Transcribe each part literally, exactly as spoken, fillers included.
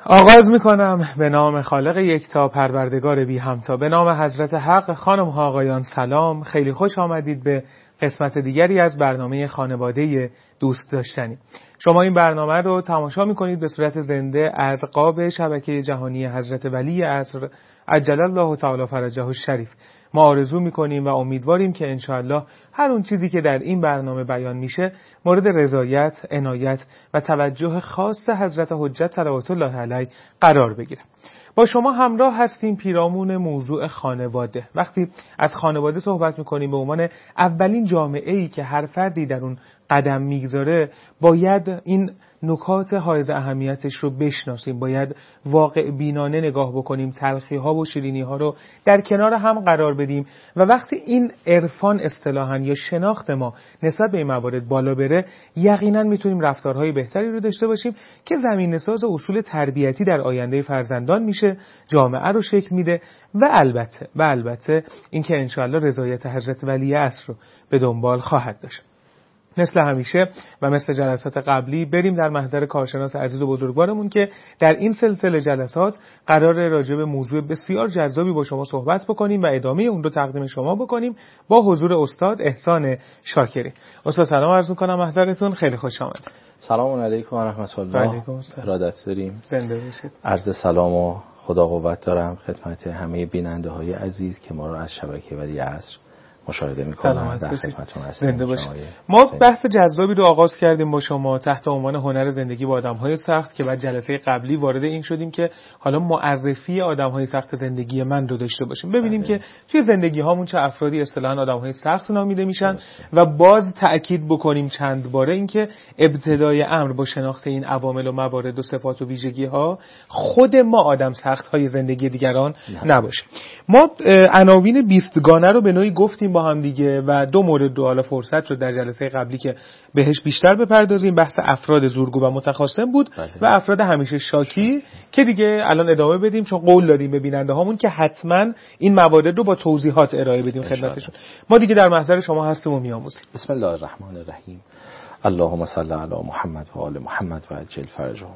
آغاز میکنم به نام خالق یکتا، پروردگار بی همتا، به نام حضرت حق. خانم ها آقایان سلام، خیلی خوش آمدید به قسمت دیگری از برنامه خانواده دوست داشتنی. شما این برنامه رو تماشا میکنید به صورت زنده از قاب شبکه جهانی حضرت ولی عصر عجل الله تعالی فرجه الشریف. ما آرزو میکنیم و امیدواریم که انشاءالله هر اون چیزی که در این برنامه بیان میشه مورد رضایت، عنایت و توجه خاص حضرت حجت صلوات الله علیه قرار بگیره. با شما همراه هستیم پیرامون موضوع خانواده. وقتی از خانواده صحبت میکنیم به عنوان اولین جامعه‌ای که هر فردی در اون قدم میگذاره، باید این نکات حائز اهمیتش رو بشناسیم، باید واقع بینانه نگاه بکنیم، تلخی ها و شیرینی ها رو در کنار هم قرار بدیم و وقتی این عرفان اصطلاحاً یا شناخت ما نسبت به این موارد بالا بره، یقینا میتونیم رفتارهای بهتری رو داشته باشیم که زمینه‌ساز اصول تربیتی در آینده فرزندان میشه، جامعه رو شکل میده و البته و البته اینکه انشاءالله رضایت حضرت ولی عصر رو به دنبال خواهد داشت. مثل همیشه و مثل جلسات قبلی بریم در محضر کارشناس عزیز و بزرگوارمون که در این سلسله جلسات قرار راجع به موضوع بسیار جذابی با شما صحبت بکنیم و ادامه اون رو تقدیم شما بکنیم با حضور استاد احسان شاکری. استاد سلام عرض می‌کنم محضرتون، خیلی خوش آمدید. سلام علیکم و رحمت الله. علیکم السلام. ارادت داریم. زنده باشید. عرض سلام و خدا قوت دارم خدمت همه بیننده‌های عزیز که ما رو از شبکه ولی عصر مشاهده می‌کنم. در خدمتتون هستم. زنده باشید. ما بحث جذابی رو آغاز کردیم با شما تحت عنوان هنر زندگی با آدم‌های سخت که بعد جلسه قبلی وارد این شدیم که حالا معرفی آدم‌های سخت زندگی من رو داشته باشیم. ببینیم بله. که توی زندگی هامون چه افرادی اصطلاحاً آدم‌های سخت نامیده میشن بله. و باز تأکید بکنیم چند باره اینکه ابتدای امر با شناخت این عوامل و موارد و صفات و ویژگی‌ها خود ما آدم سخت‌های زندگی دیگران نباشه. ما عناوین بیست گانه رو به نوعی گفتیم با هم دیگه و دو مورد دو حالا فرصت شد در جلسه قبلی که بهش بیشتر بپردازیم. بحث افراد زورگو و متخاصم بود بله. و افراد همیشه شاکی که دیگه الان ادامه بدیم چون قول دادیم به بیننده هامون که حتما این موارد رو با توضیحات ارائه بدیم خدمتشون. ما دیگه در محضر شما هستیم و میآموزیم. بسم الله الرحمن الرحیم. اللهم صل علی محمد و آل محمد و عجل فرجهم.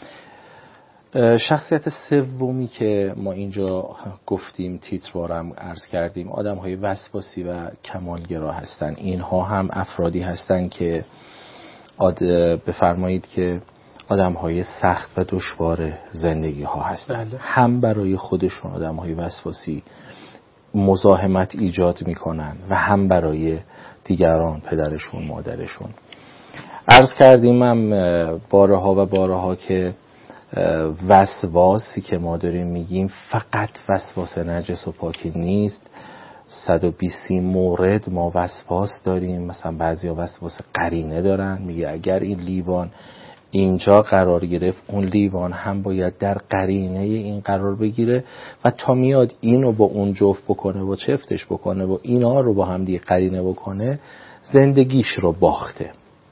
شخصیت سومی که ما اینجا گفتیم تیتروارم عرض کردیم آدم‌های وسواسی و کمالگرا هستن. اینها هم افرادی هستن که آد... بفرمایید که آدم‌های سخت و دشوار زندگی ها هستن بله. هم برای خودشون آدم‌های وسواسی مزاحمت ایجاد میکنن و هم برای دیگران، پدرشون، مادرشون. عرض کردیم هم بارها و بارها که وسواسی که ما داریم میگیم فقط وسواس نجس و پاکی نیست. صد و بیست مورد ما وسواس داریم. مثلا بعضیا وسواس قرینه دارن، میگه اگر این لیوان اینجا قرار گرفت اون لیوان هم باید در قرینه این قرار بگیره و تا میاد اینو با اون جفت بکنه و چفتش بکنه و اینا رو با هم دیگه قرینه بکنه زندگیش رو باخته.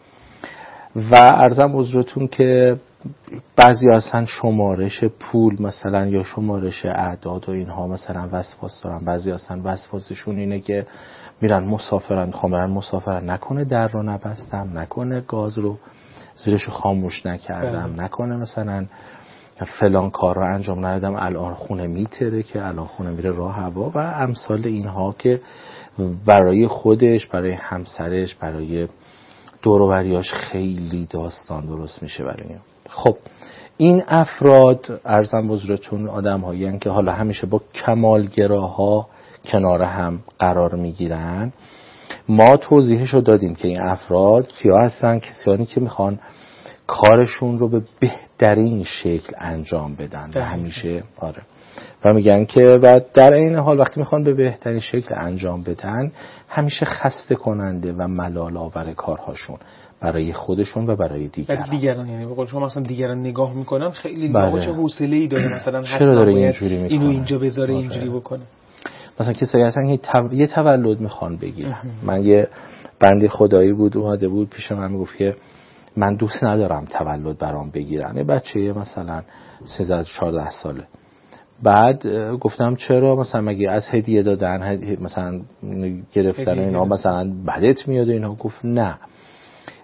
و عرضم حضورتون که بعضی اصلا شمارش پول مثلا یا شمارش اعداد و اینها مثلا وسواس دارن. بعضی اصلا وسواسشون اینه که میرن مسافرن، خواهرن مسافرن، نکنه در رو نبستم، نکنه گاز رو زیرش خاموش نکردم، نکنه مثلا فلان کار رو انجام ندادم الان خونه میتره که الان خونه میره راه هوا و امثال اینها که برای خودش، برای همسرش، برای دور و بریاش خیلی داستان درست میشه برای این. خب این افراد عرضم بزرگتون آدم هایی هستند که حالا همیشه با کمالگراها کنار هم قرار میگیرن. ما توضیحشو دادیم که این افراد کیا هستن؟ کسانی که میخوان کارشون رو به بهترین شکل انجام بدن و همیشه آره و میگن که و در این حال وقتی میخوان به بهترین شکل انجام بدن همیشه خسته کننده و ملال آور کارهاشون برای خودشون و برای دیگران. دیگران یعنی به قول شما مثلا دیگران نگاه میکنن خیلی بله. چه حوصله‌ای داره مثلا چرا داره اینجوری میکنه اینو اینجا بذاره آره. اینجوری بکنه. مثلا کسایی هستن که یه تولد میخوان بگیرن. من یه بنده خدایی بود اومده بود پیش من میگفت که من دوست ندارم تولد برام بگیرن. یه بچه مثلا سیزده چهارده ساله. بعد گفتم چرا؟ مثلا مگه از هدیه دادن هدیه مثلا گرفتن اینا مثلا بدت میاد و اینا؟ گفت نه،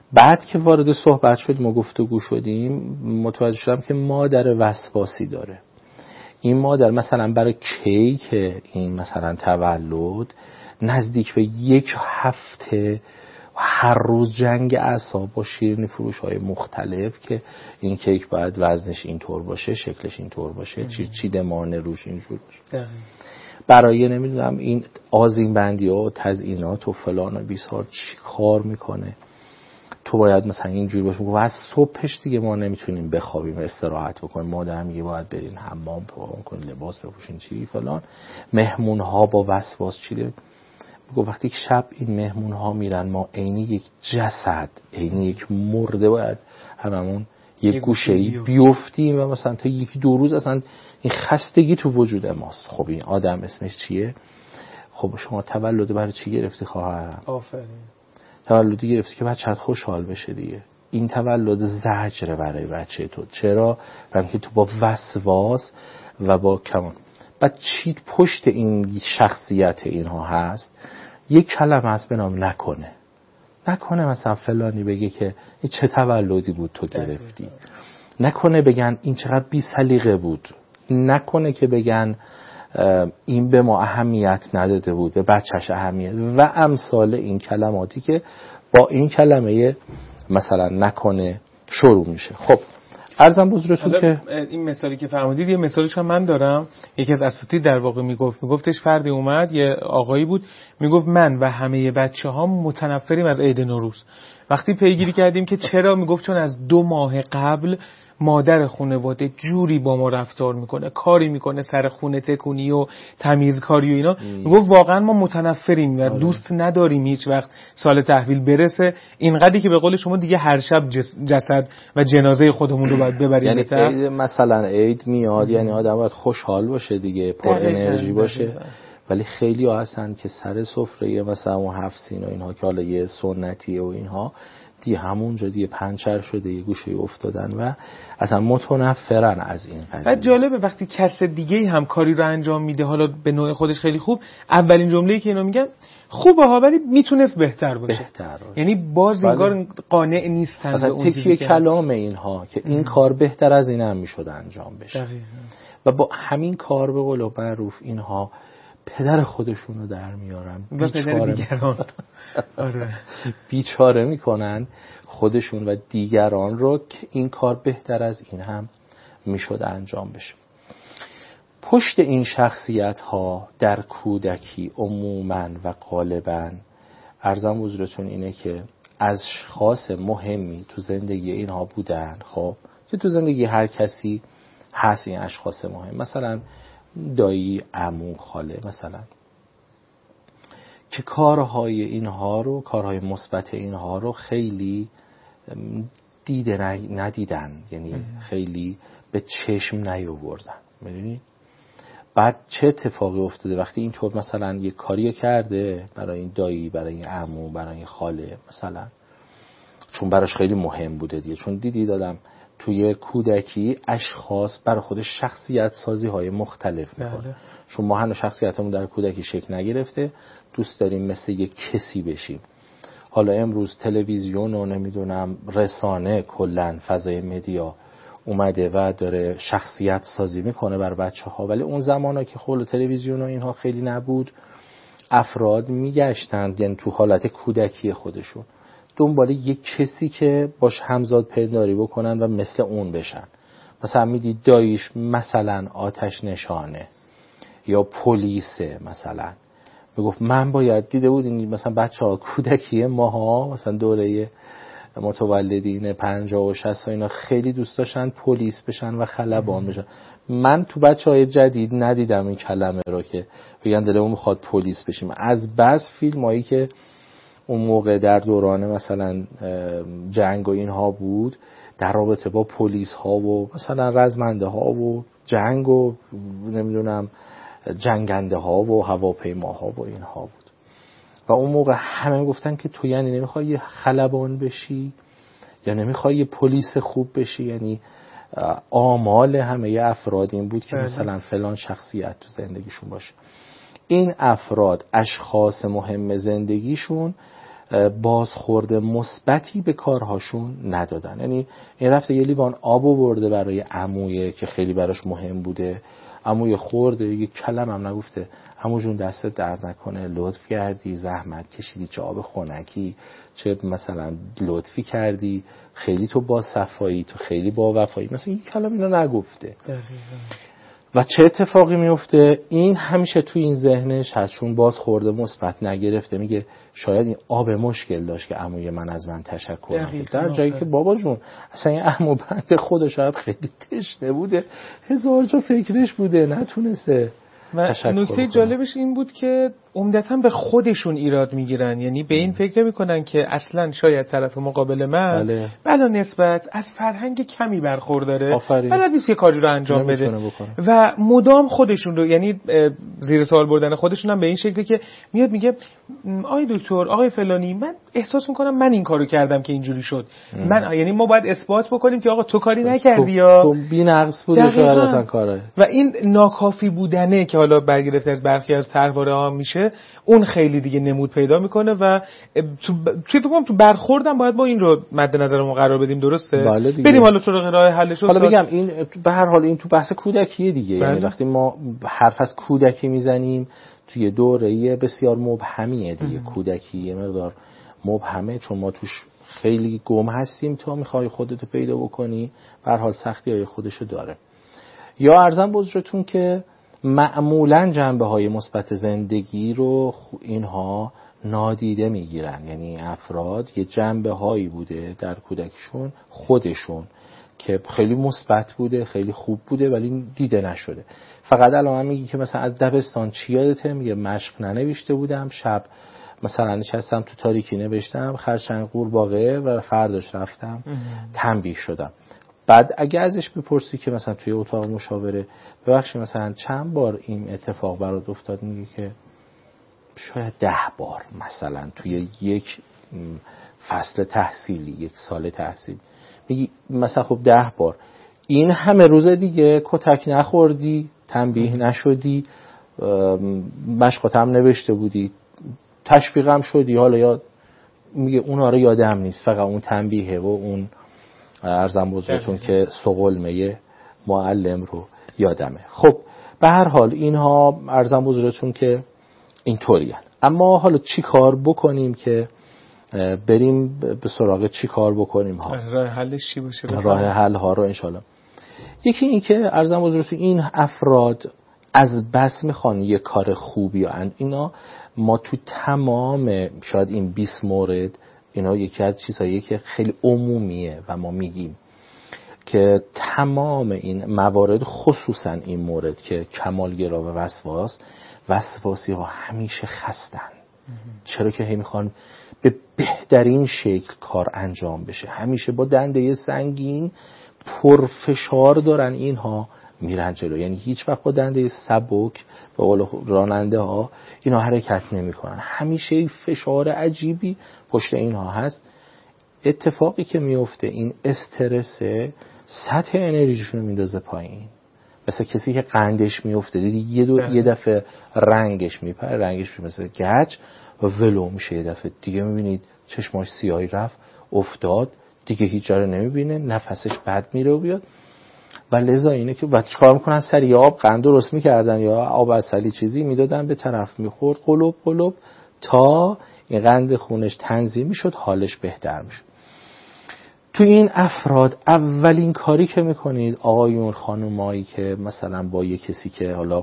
بعد که وارد صحبت شدیم و گفتگو شدیم متوجه شدم که مادر وسواسی داره. این مادر مثلا برای کیک این مثلا تولد نزدیک به یک هفته هر روز جنگ اعصاب با شیرینی فروش های مختلف که این کیک باید وزنش اینطور باشه، شکلش اینطور باشه، چی چیدمان روش اینجور باشه، برای نمیدونم این آذین بندی ها و تزیینات و فلان و بیسار چی کار میکنه. تو باید مثلا اینجوری باشه و از صبحش دیگه ما نمیتونیم بخوابیم استراحت بکنیم، مادرم میگه باید برین حمام بکنین، لباس بپوشین، چی فلان. مهمون ها با وسواس چیده. میگه وقتی که شب این مهمون ها میرن ما عینی یک جسد، عینی یک مرده باید هممون یک گوشه‌ای بیفتیم و مثلا تا یکی دو روز اصلا این خستگی تو وجود ماست. خب این آدم اسمش چیه؟ خب شما تولد برای چی گرفتی خواهرم؟ آفرین. تولدی گرفتی که بچه‌ت خوشحال بشه دیگه. این تولد زجر برای بچه تو. چرا؟ برای اینکه تو با وسواس و با کمان بعد چی پشت این شخصیت اینها هست؟ یک کلمه هست به نام نکنه. نکنه مثلا فلانی بگه که این چه تولدی بود تو گرفتی. نکنه بگن این چقدر بی سلیقه بود. نکنه که بگن این به ما اهمیت نداده بود، به بچهش اهمیت و امثال این کلماتی که با این کلمه مثلا نکنه شروع میشه. خب عرضم بزرگتون که این مثالی که فرمودید یه مثالش هم من دارم. یکی از اساتید در واقع میگفت میگفتش فردی اومد، یه آقایی بود، میگفت من و همه بچه ها متنفریم از عید نوروز. وقتی پیگیری کردیم که چرا، میگفت چون از دو ماه قبل مادر خانواده جوری با ما رفتار میکنه، کاری میکنه سر خونه تکونی و تمیزکاری و اینا. میگفت واقعا ما متنفریم و دوست نداریم هیچ وقت سال تحویل برسه، اینقدری که به قول شما دیگه هر شب جسد و جنازه خودمون رو باید ببریم. یعنی عید مثلا عید میاد، یعنی آدم باید خوشحال باشه دیگه، پر انرژی باشه. ولی خیلی ها هستن که سر سفره مثلا اون هفت سین و اینها که حالا یه سنتیه و اینها دی همونجا دیگه پنچر شده، یه گوشه افتادن و اصلا متنفرن از این قضیه. بعد جالبه وقتی کس دیگه‌ای هم کاری رو انجام میده، حالا به نوع خودش خیلی خوب، اولین جمله‌ای که اینا میگن خوبه ها ولی میتونست بهتر باشه. بهتر باشه. یعنی باز انگار قانع نیستن به اون چیزی که کلام اینها که این کار بهتر از این هم میشد انجام بشه. دقیقاً. و با همین کار به قول معروف اینها پدر خودشون رو در میارن و پدر دیگران. آره. بیچاره میکنن خودشون و دیگران رو که این کار بهتر از این هم میشد انجام بشه. پشت این شخصیت ها در کودکی عموماً و غالباً عرضم حضورتون اینه که از اشخاص مهمی تو زندگی اینها بودن. خب که تو زندگی هر کسی هست این اشخاص مهم، مثلا دایی، عمو، خاله مثلا، که کارهای اینها رو، کارهای مثبت اینها رو خیلی دیده ندیدن، یعنی خیلی به چشم نیاوردن. میدونی بعد چه اتفاقی افتاده وقتی این طور مثلا یه کاری کرده برای این دایی، برای این عمو، برای این خاله مثلا، چون براش خیلی مهم بوده دیگه، چون دیدی دادم توی کودکی اشخاص برای خودش شخصیت سازی های مختلف میکنه. چون ما هنوز شخصیتمون در کودکی شکل نگرفته، دوست داریم مثل یک کسی بشیم. حالا امروز تلویزیون و نمیدونم رسانه کلن فضای مدیا اومده و داره شخصیت سازی میکنه بر بچه ها، ولی اون زمانا که خول تلویزیون و اینها خیلی نبود، افراد میگشتند یعنی تو حالت کودکی خودشون دنبال یک کسی که باش همزاد پنداری بکنن و مثل اون بشن. مثلا میدید داییش مثلا آتش نشانه یا پلیسه، مثلا میگفت من باید دیده بود این مثلا بچه ها کودکی ماها مثلا دوره متولدین پنجاه و شصت اینا خیلی دوست داشتن پلیس بشن و خلبان بشن. من تو بچه های جدید ندیدم این کلمه رو که بگن دلمون میخواد پلیس بشیم. از بس فیلم هایی که اون موقع در دوران مثلا جنگ و اینها بود در رابطه با پلیس ها و مثلا رزمنده ها و جنگ و نمیدونم جنگنده ها و هواپیما ها و اینها بود و اون موقع همه گفتن که تو یعنی نمیخوای یه خلبان بشی یا نمیخوای یه پلیس خوب بشی. یعنی آمال همه افراد این بود که مثلا فلان شخصیت تو زندگیشون باشه. این افراد اشخاص مهم زندگیشون بازخورد مثبتی به کارهاشون ندادن. یعنی این رفته یه لیوان آب آورده برای عمویه که خیلی براش مهم بوده، عموی خورده، یه کلم هم نگفته عمو جون دستت درد نکنه، لطف کردی، زحمت کشیدی، چه آب خنکی، چه مثلا لطفی کردی، خیلی تو با صفایی، تو خیلی با وفایی، مثلا این کلم اینو نگفته. دقیقاً. و چه اتفاقی میفته؟ این همیشه تو این ذهنش هست، چون باز خورده مثبت نگرفته، میگه شاید این آب مشکل داشت که عموی من از من تشکر کرد، در جایی که بابا جون اصلا این عمو بنده خود شاید خیلی تشنه بوده، هزار جا فکرش بوده، نتونسته. و نکته جالبش این بود که عمدتاً به خودشون ایراد میگیرن، یعنی به این فکر میکنن که اصلا شاید طرف مقابل من بله, بله نسبت از فرهنگ کمی برخورداره، بلد نیست یه کاری رو انجام بده و مدام خودشون رو، یعنی زیر سوال بردن خودشون هم به این شکلی که میاد میگه آی دکتر آقای فلانی من احساس میکنم من این کارو کردم که اینجوری شد، ام. من یعنی ما باید اثبات بکنیم که آقا تو کاری نکردی یا تو بی‌نقص بوده شاید اصلا کاره. و این ناکافی بودنه که حالا برگرفته از برخی از طرحواره ها میشه، اون خیلی دیگه نمود پیدا میکنه و تو چی فکر کنم تو برخوردم باید با این رو مد نظرمون قرار بدیم. درسته؟ بریم حالا سراغ راه حلش. حالا بگم این به هر حال این تو بحث کودکیه دیگه، بله. یعنی وقتی ما حرف از کودکی میزنیم توی دوره‌ای بسیار مبهمیه دیگه، کودکی یه مقدار مبهمه چون ما توش خیلی گم هستیم، تا میخوای خودتو پیدا بکنی به هر حال سختی‌های خودشو داره. یا عرضم بزرگتون که معمولاً جنبه‌های مثبت زندگی رو اینها نادیده میگیرن، یعنی افراد یه جنبه‌هایی بوده در کودکیشون خودشون که خیلی مثبت بوده، خیلی خوب بوده ولی دیده نشده. فقط الان میگی که مثلا از دبستان چی یادته؟ میگه مشق ننوشته بودم، شب مثلا نشستم تو تاریکی نوشتم خرچنگ قورباغه و فرداش رفتم تنبیه شدم. بعد اگه ازش بپرسی که مثلا توی اتاق مشاوره ببخشید مثلا چند بار این اتفاق برات افتاد، میگه که شاید ده بار مثلا توی یک فصل تحصیلی، یک سال تحصیل. میگی مثلا خب ده بار این همه روز دیگه کتک نخوردی، تنبیه نشدی، مشقات هم نوشته بودی، تشویقم شدی، حالا یاد میگه اونا رو یادم نیست، فقط اون تنبیه و اون عرضم بزرگتون که سقلمه معلم رو یادمه. خب به هر حال اینها عرضم بزرگتون که اینطوریه. اما حالا چی کار بکنیم که بریم به سراغ چی کار بکنیم ها؟ راه حلش چی باشه؟ راه حل ها رو انشالله. یکی این که عرضم بزرگتون این افراد از بس میخوان یه کار خوبی و اینا، ما تو تمام شاید این بیست مورد اینا یکی از چیزهایی که خیلی عمومیه و ما میگیم که تمام این موارد خصوصا این مورد که کمالگرا و وسواس، وسواسی ها همیشه خستن. چرا که هی میخوان به بهترین شکل کار انجام بشه، همیشه با دنده سنگین پرفشار دارن اینها میرن جلو، یعنی هیچ وقت با دنده سبک به قول راننده ها اینا حرکت نمی کنن، همیشه فشار عجیبی پشت اینها هست. اتفاقی که میفته این استرس سطح انرژیشون میندازه پایین، مثل کسی که قندش میفته دیدی یه, دو یه دفعه رنگش میپره، رنگش مثل گچ و ولو میشه، یه دفعه دیگه میبینید چشماش سیاهی رفت افتاد دیگه هیچ جا رو نمیبینه، نفسش بد میره و بیاد. و لذا اینه که بعد چیکار میکنن؟ سری آب قند درست میکردن یا آب عسلی چیزی میدادن به طرف میخورد قلوب قلوب تا این قند خونش تنظیم میشد، حالش بهتر میشد. تو این افراد اولین کاری که میکنید آقایون خانومایی که مثلا با یه کسی که حالا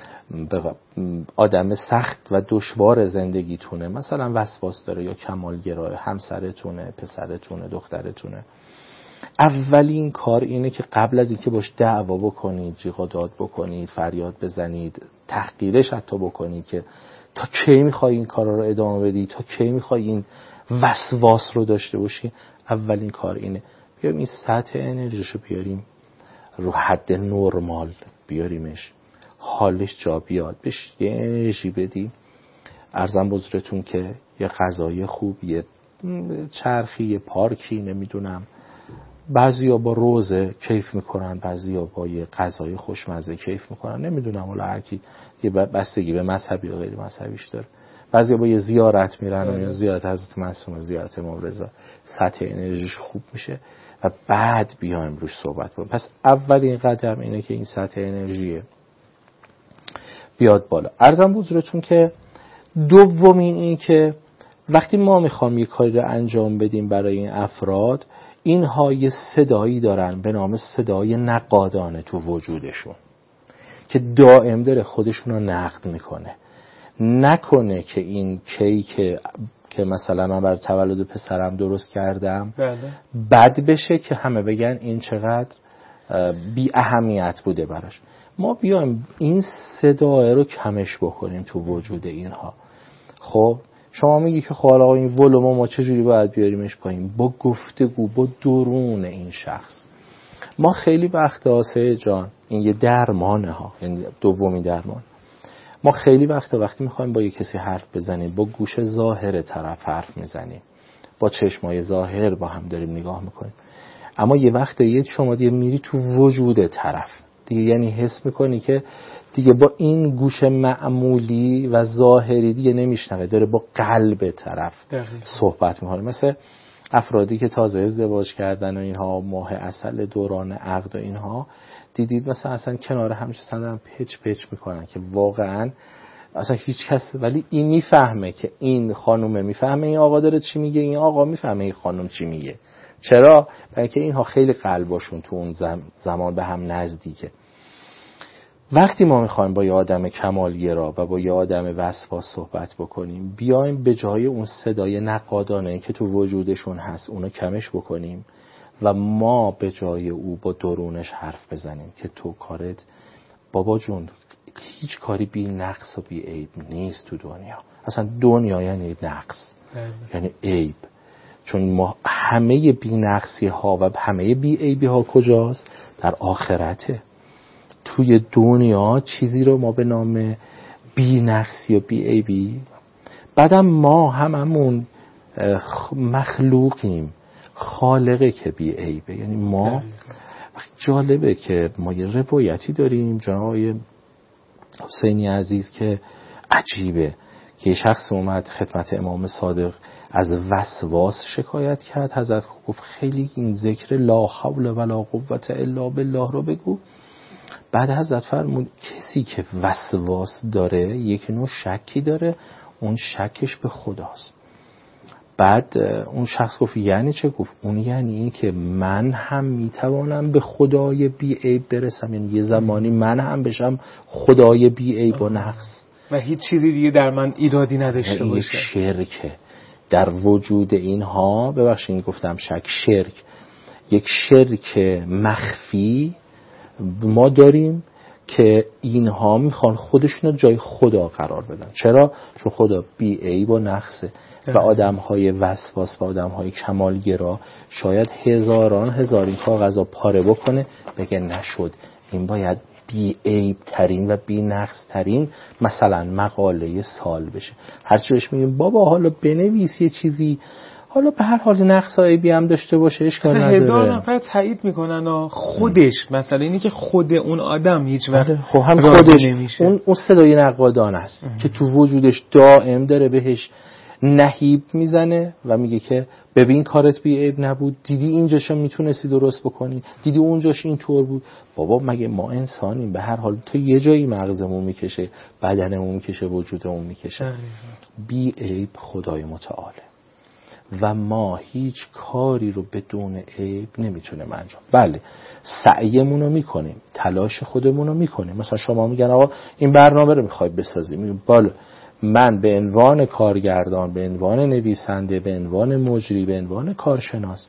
آدم سخت و دشوار زندگیتونه، مثلا وسواس داره یا کمالگرا، همسرتونه، پسرتونه، دخترتونه، اولین کار اینه که قبل از اینکه باش دعوا بکنید، جیغ و داد بکنید، فریاد بزنید، تحقیرش حتی بکنید که تا کی میخوای این کارا رو ادامه بدی، تا کی میخوای این وسواس رو داشته باشی، اولین کار اینه بیاریم این سطح انرژیشو بیاریم رو حد نرمال، بیاریمش حالش جا بیاد، بهش یه انرژی بدی. عرضم بزرگتون که یه غذای خوب، یه چرخی، یه پارکی، نمیدونم بعضیا با روزه کیف میکنن، بعضیا با یه غذای خوشمزه کیف میکنن، نمیدونم حالا هر کی یه بستگی به مذهبی و غیر مذهبیش داره. بعضیا با یه زیارت میرن یا زیارت حضرت معصومه، زیارت امام رضا، سطح انرژیش خوب میشه و بعد بیایم روش صحبت کنیم. پس اولین قدم اینه که این سطح انرژی بیاد بالا. عرضم حضورتون که دومین این که وقتی ما میخوام یک کاری رو انجام بدیم برای این افراد، اینها یه صدایی دارن به نام صدای نقادانه تو وجودشون که دائم داره خودشون رو نقد میکنه. نکنه که این کیک که مثلا من برای تولد پسرم درست کردم بله. بد بشه که همه بگن این چقدر بی اهمیت بوده براش. ما بیایم این صدای رو کمش بکنیم تو وجود اینها. خب شما میگی که خب آقا این ولوم ما چجوری باید بیاریمش پایین؟ با گفتگو با درون این شخص. ما خیلی وقتا سید جان این یه درمانه ها، یعنی دومی درمان. ما خیلی وقتا وقتی میخوایم با یه کسی حرف بزنیم با گوش ظاهر طرف حرف میزنیم، با چشمای ظاهر با هم داریم نگاه میکنیم، اما یه وقتا یه شما دیگه میری تو وجود طرف دیگه، یعنی حس میکنی که دیگه با این گوش معمولی و ظاهری دیگه نمیشنوه، داره با قلب طرف دقیقا صحبت میکنه. مثل افرادی که تازه ازدواج کردن و اینها ماه عسل دوران عقد و اینها، دیدید مثلا اصلا کنار همش اصلا دارن پچ پچ میکنن که واقعا اصلا هیچ کس، ولی این میفهمه که این خانومه میفهمه این آقا داره چی میگه، این آقا میفهمه این خانم چی میگه. چرا؟ برای اینکه اینها خیلی قلباشون تو اون زمان به هم نزدیکه. وقتی ما میخوایم با یه آدم کمالگرا و با یه آدم وسواس صحبت بکنیم، بیایم به جای اون صدای نقادانه که تو وجودشون هست اونو کمش بکنیم و ما به جای او با درونش حرف بزنیم که تو کارت بابا جون هیچ کاری بی نقص و بی عیب نیست تو دنیا. اصلا دنیا یعنی نقص، یعنی عیب. چون ما همه بی نقصی ها و همه بی عیبی ها کجاست؟ در آخرته. توی دنیا چیزی رو ما به نام بی نقصی و بی عیبی، بعدم ما هممون مخلوقیم، خالقه که بی عیبه. یعنی ما جالبه که ما یه روایتی داریم جناب حسینی عزیز که عجیبه که یه شخص اومد خدمت امام صادق از وسواس شکایت کرد. حضرت گفت خیلی این ذکر لا حول ولا قوة الا بالله رو بگو. بعد حضرت فرمود کسی که وسواس داره یک نوع شکی داره، اون شکش به خداست. بعد اون شخص گفت یعنی چه؟ گفت اون یعنی این که من هم میتوانم به خدای بی عیب برسم، یعنی یه زمانی من هم بشم خدای بی عیب و نقص و هیچ چیزی دیگه در من ایرادی نداشته باشه. یک شرکه در وجود اینها، ببخشید گفتم شک، شرک، یک شرک مخفی ما داریم که اینها میخوان خودشون رو جای خدا قرار بدن. چرا؟ چون خدا بی عیب و نقصه و آدم‌های وسواس و آدم‌های کمالگرا شاید هزاران هزار این کاغذا پاره بکنه بگه نشد، این باید بی عیب ترین و بی نقص ترین مثلا مقاله سال بشه. هرچی بهش میگیم بابا حالا بنویس یه چیزی، حالا به هر حال نقص عیبی هم داشته باشه اشکال نداره. هزار نفر تایید میکنن و خودش مثلا اینی که خود اون آدم هیچ وقت خب هم خودش نمیشه. اون اون صدای نقادانه است که تو وجودش دائم داره بهش نهیب میزنه و میگه که ببین کارت بی عیب نبود، دیدی اینجاشو میتونستی درست بکنی، دیدی اونجاش اینطور بود. بابا مگه ما انسانیم؟ به هر حال تو یه جایی مغزمون میکشه، بدنمون میکشه، وجودمون میکشه. بی عیب خدای متعاله و ما هیچ کاری رو بدون عیب نمیتونیم انجام. بله سعیمون رو میکنیم، تلاش خودمون رو میکنیم. مثلا شما میگن آقا این برنامه رو میخوای بسازی، میگم بالا من به عنوان کارگردان، به عنوان نویسنده، به عنوان مجری، به عنوان کارشناس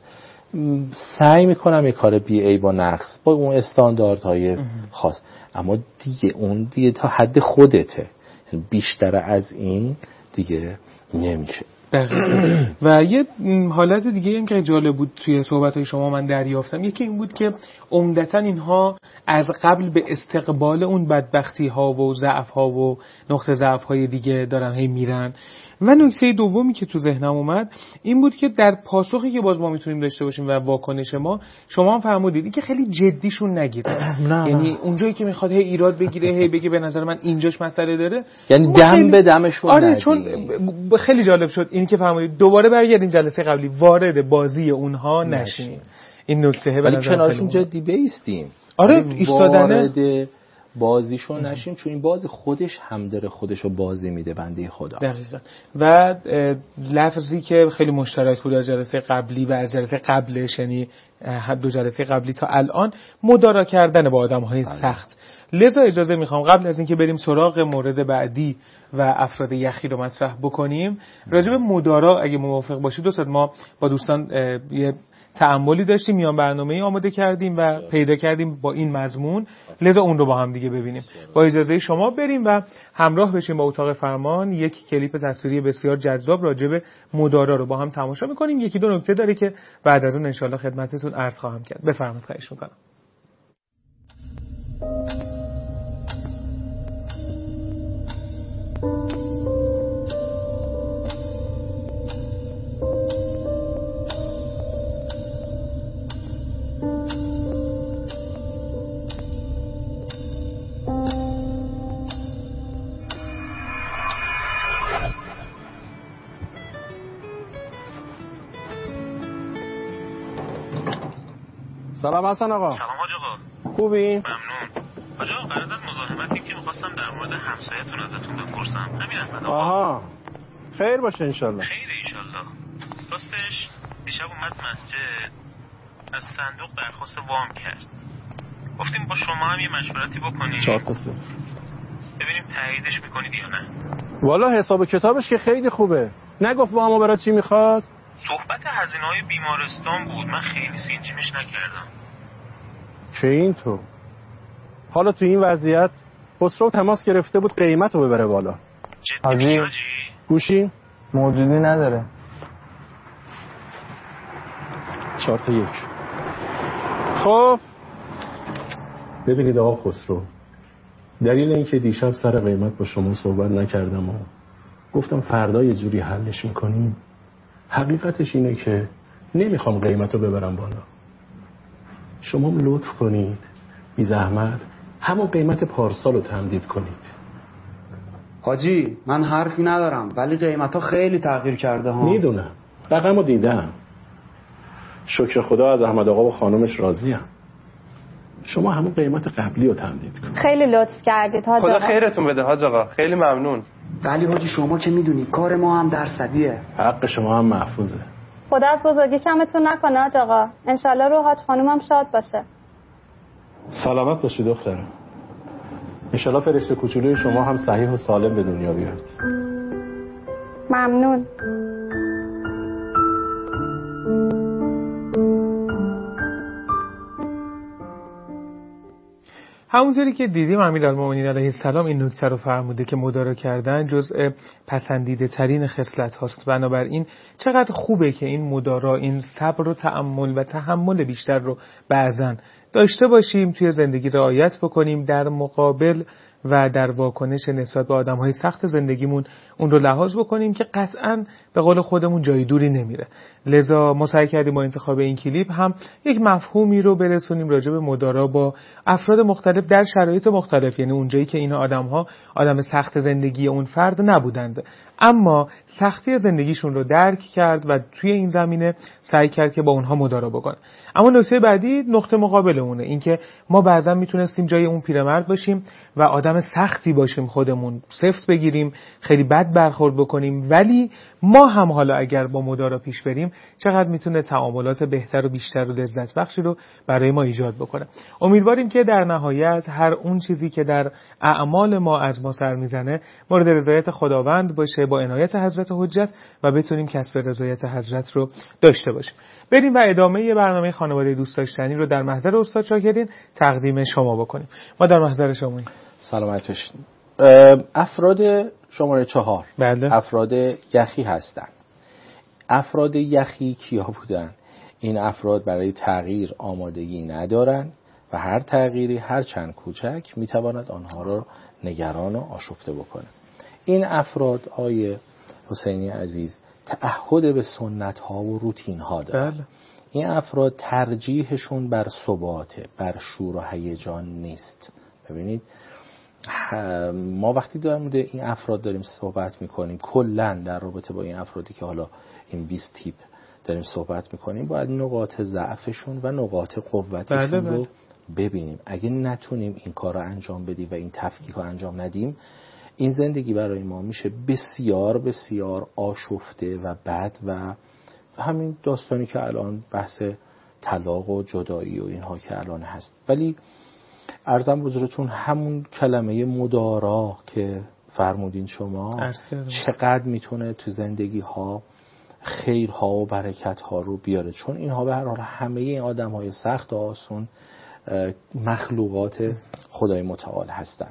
سعی میکنم یه کار بی عیب و نقص با اون استانداردهای خاص، اما دیگه اون دیگه تا حد خودته، بیشتر از این دیگه نمیشه. دقیقاً. و یه حالت دیگه این که جالب بود توی صحبت‌های شما من دریافتم، یکی این بود که عمدتاً اینها از قبل به استقبال اون بدبختی‌ها و ضعف‌ها و نقطه ضعف‌های دیگه دارن هی میرن. و نکته دومی که تو ذهنم اومد این بود که در پاسخی که باز ما میتونیم داشته باشیم و واکنش ما، شما هم فرمودید این که خیلی جدیشون نگیره. یعنی اونجایی که میخواد هی ایراد بگیره، هی بگه به نظر من اینجاش مسئله داره، یعنی دم خیلی... به دمشون آره ندی. چون خیلی جالب شد اینی که فرمودید دوباره برگردیم جلسه قبلی وارد بازی اونها نشیم. این نکته به نظر من کنارشون جدی بیستیم. آره ایستادنه بازیشون نشیم، چون این باز خودش هم داره خودشو بازی میده بنده خدا. دقیقاً. و لفظی که خیلی مشترک بود از جلسه قبلی و از جلسه قبلش، یعنی دو جلسه قبلی تا الان، مدارا کردن با آدم‌های سخت. لذا اجازه میخوام قبل از اینکه بریم سراغ مورد بعدی و افراد یخی رو مطرح بکنیم، راجع به مدارا اگه موافق باشید دوستان، ما با دوستان یه تأملی داشتیم، میان برنامه‌ای آماده کردیم و پیدا کردیم با این مضمون، لذا اون رو با هم دیگه ببینیم. با اجازه شما بریم و همراه بشیم با اتاق فرمان، یک کلیپ تصویری بسیار جذاب راجع به مدارا رو با هم تماشا می‌کنیم. یکی دو نکته داره که بعد از اون ان شاءالله خدمتتون عرض خواهم کرد. بفرمایید، خواهش می‌کنم. سلام حسن آقا. سلام حاج آقا. خوبی؟ ممنون. حاج آقا بعد از مزاحمتی که می‌خواستم در مورد همسایه‌تون ازتون بپرسم. همین احمد آقا. آها. خیر باشه ان شاء الله. خیر ان شاء الله. راستش دیشب اومد مسجد، از صندوق درخواست وام کرد. گفتیم با شما هم یه مشورتی بکنیم. چهار تا صفر. ببینیم تاییدش می‌کنید یا نه. والا حساب کتابش که خیلی خوبه. نگفت با همو برای چی می‌خواد؟ صحبت هزینه‌های بیمارستان بود، من خیلی سینجیمش نکردم. چه این تو؟ حالا تو این وضعیت خسرو تماس گرفته بود قیمت رو ببره بالا. جدی میگی حاجی؟ گوشی؟ موجودی نداره. چهار تا یک. خب ببینید آقا خسرو، دلیل اینکه دیشب سر قیمت با شما صحبت نکردم و گفتم فردا یه جوری حلش میکنیم، حقیقتش اینه که نمیخوام قیمت رو ببرم بالا. شما لطف کنید بی زحمت همون قیمت پارسال رو تمدید کنید. حاجی من حرفی ندارم ولی قیمت ها خیلی تغییر کرده ها. میدونم، رقم رو دیدم. شکر خدا از احمد آقا و خانومش راضیم. شما همون قیمت قبلی رو تمدید کنید. خیلی لطف کردید حاج خدا آقا. خیرتون بده حاج آقا، خیلی ممنون. ولی حاجی شما که میدونی کار ما هم درصدیه. حق شما هم محفوظه. خدا از بزرگی کمتون نکنه حاج آقا. انشالله روح حاج خانومم شاد باشه. سلامت باشی دخترم. انشالله فرشته کوچولوی شما هم صحیح و سالم به دنیا بیاد. ممنون. همونطوری که دیدیم امیرالمومنین علیه السلام این نکته رو فرموده که مدارا کردن جزء پسندیده ترین خصلت هاست. بنابراین چقدر خوبه که این مدارا، این صبر و تأمل و تحمل بیشتر رو بعضن داشته باشیم، توی زندگی رعایت بکنیم، در مقابل و در واکنش نسبت به آدم‌های سخت زندگیمون اون رو لحاظ بکنیم که قطعاً به قول خودمون جای دوری نمیره. لذا ما سعی کردیم با انتخاب این کلیپ هم یک مفهومی رو برسونیم راجع به مدارا با افراد مختلف در شرایط مختلف، یعنی اونجایی که این آدم‌ها آدم سخت زندگی اون فرد نبودند اما سختی زندگیشون رو درک کرد و توی این زمینه سعی کرد که با اونها مدارا بکنه. اما نکته بعدی نقطه مقابل اونه، این که ما بعضا میتونستیم جای اون پیرمرد باشیم و آدم سختی باشیم، خودمون سفت بگیریم، خیلی بد برخورد بکنیم، ولی ما هم حالا اگر با مدارا پیش بریم چقدر میتونه تعاملات بهتر و بیشتر و لذت بخشی رو برای ما ایجاد بکنه. امیدواریم که در نهایت هر اون چیزی که در اعمال ما از ما سر میزنه مورد رضایت خداوند باشه با عنایت حضرت حجت و بتونیم کسب رضایت حضرت رو داشته باشیم. بریم و ادامه برنامه خانواده دوست داشتنی رو در محضر استاد شاکرین تقدیم شما بکنیم. ما در محضر شما. سلامت باشید. افراد شماره چهار بله. افراد یخی هستند. افراد یخی کیا بودن؟ این افراد برای تغییر آمادگی ندارن و هر تغییری هر چند کوچک میتواند آنها را نگران و آشفته بکنه. این افراد آیه حسینی عزیز تعهد به سنت ها و روتین ها دارن. بله. این افراد ترجیحشون بر ثباته، بر شور و هیجان نیست. ببینید ما وقتی در مورد این افراد داریم صحبت میکنیم، کلا در رابطه با این افرادی که حالا این بیست تیپ داریم صحبت میکنیم، باید نقاط ضعفشون و نقاط قوتشون بله بله. رو ببینیم. اگه نتونیم این کار رو انجام بدیم و این تفکیک رو انجام ندیم، این زندگی برای ما میشه بسیار بسیار آشفته و بد و همین داستانی که الان بحث طلاق و جدایی و اینها که الان هست. ولی عرضم حضورتون همون کلمه مدارا که فرمودین شما چقدر میتونه تو زندگی ها خیرها و برکت ها رو بیاره، چون اینها به هر حال همه این آدم های سخت و آسون مخلوقات خدای متعال هستن.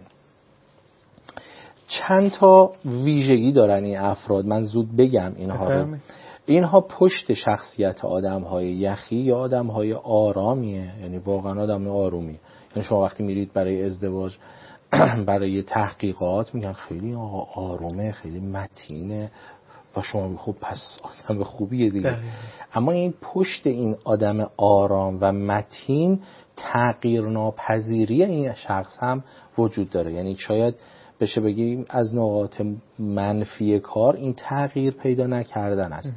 چند تا ویژگی دارن این افراد، من زود بگم اینها رو. اینها پشت شخصیت آدم های یخی یا آدم های آرامیه، یعنی واقعا آدم آرومی. یعنی شما وقتی میرید برای ازدواج برای تحقیقات میگن خیلی آرومه، خیلی متینه و شما میگید خب پس آدم خوبیه دیگه ده. اما این پشت این آدم آرام و متین تغییر ناپذیری این شخص هم وجود داره. یعنی شاید بشه بگیم از نقاط منفی کار این تغییر پیدا نکردن است.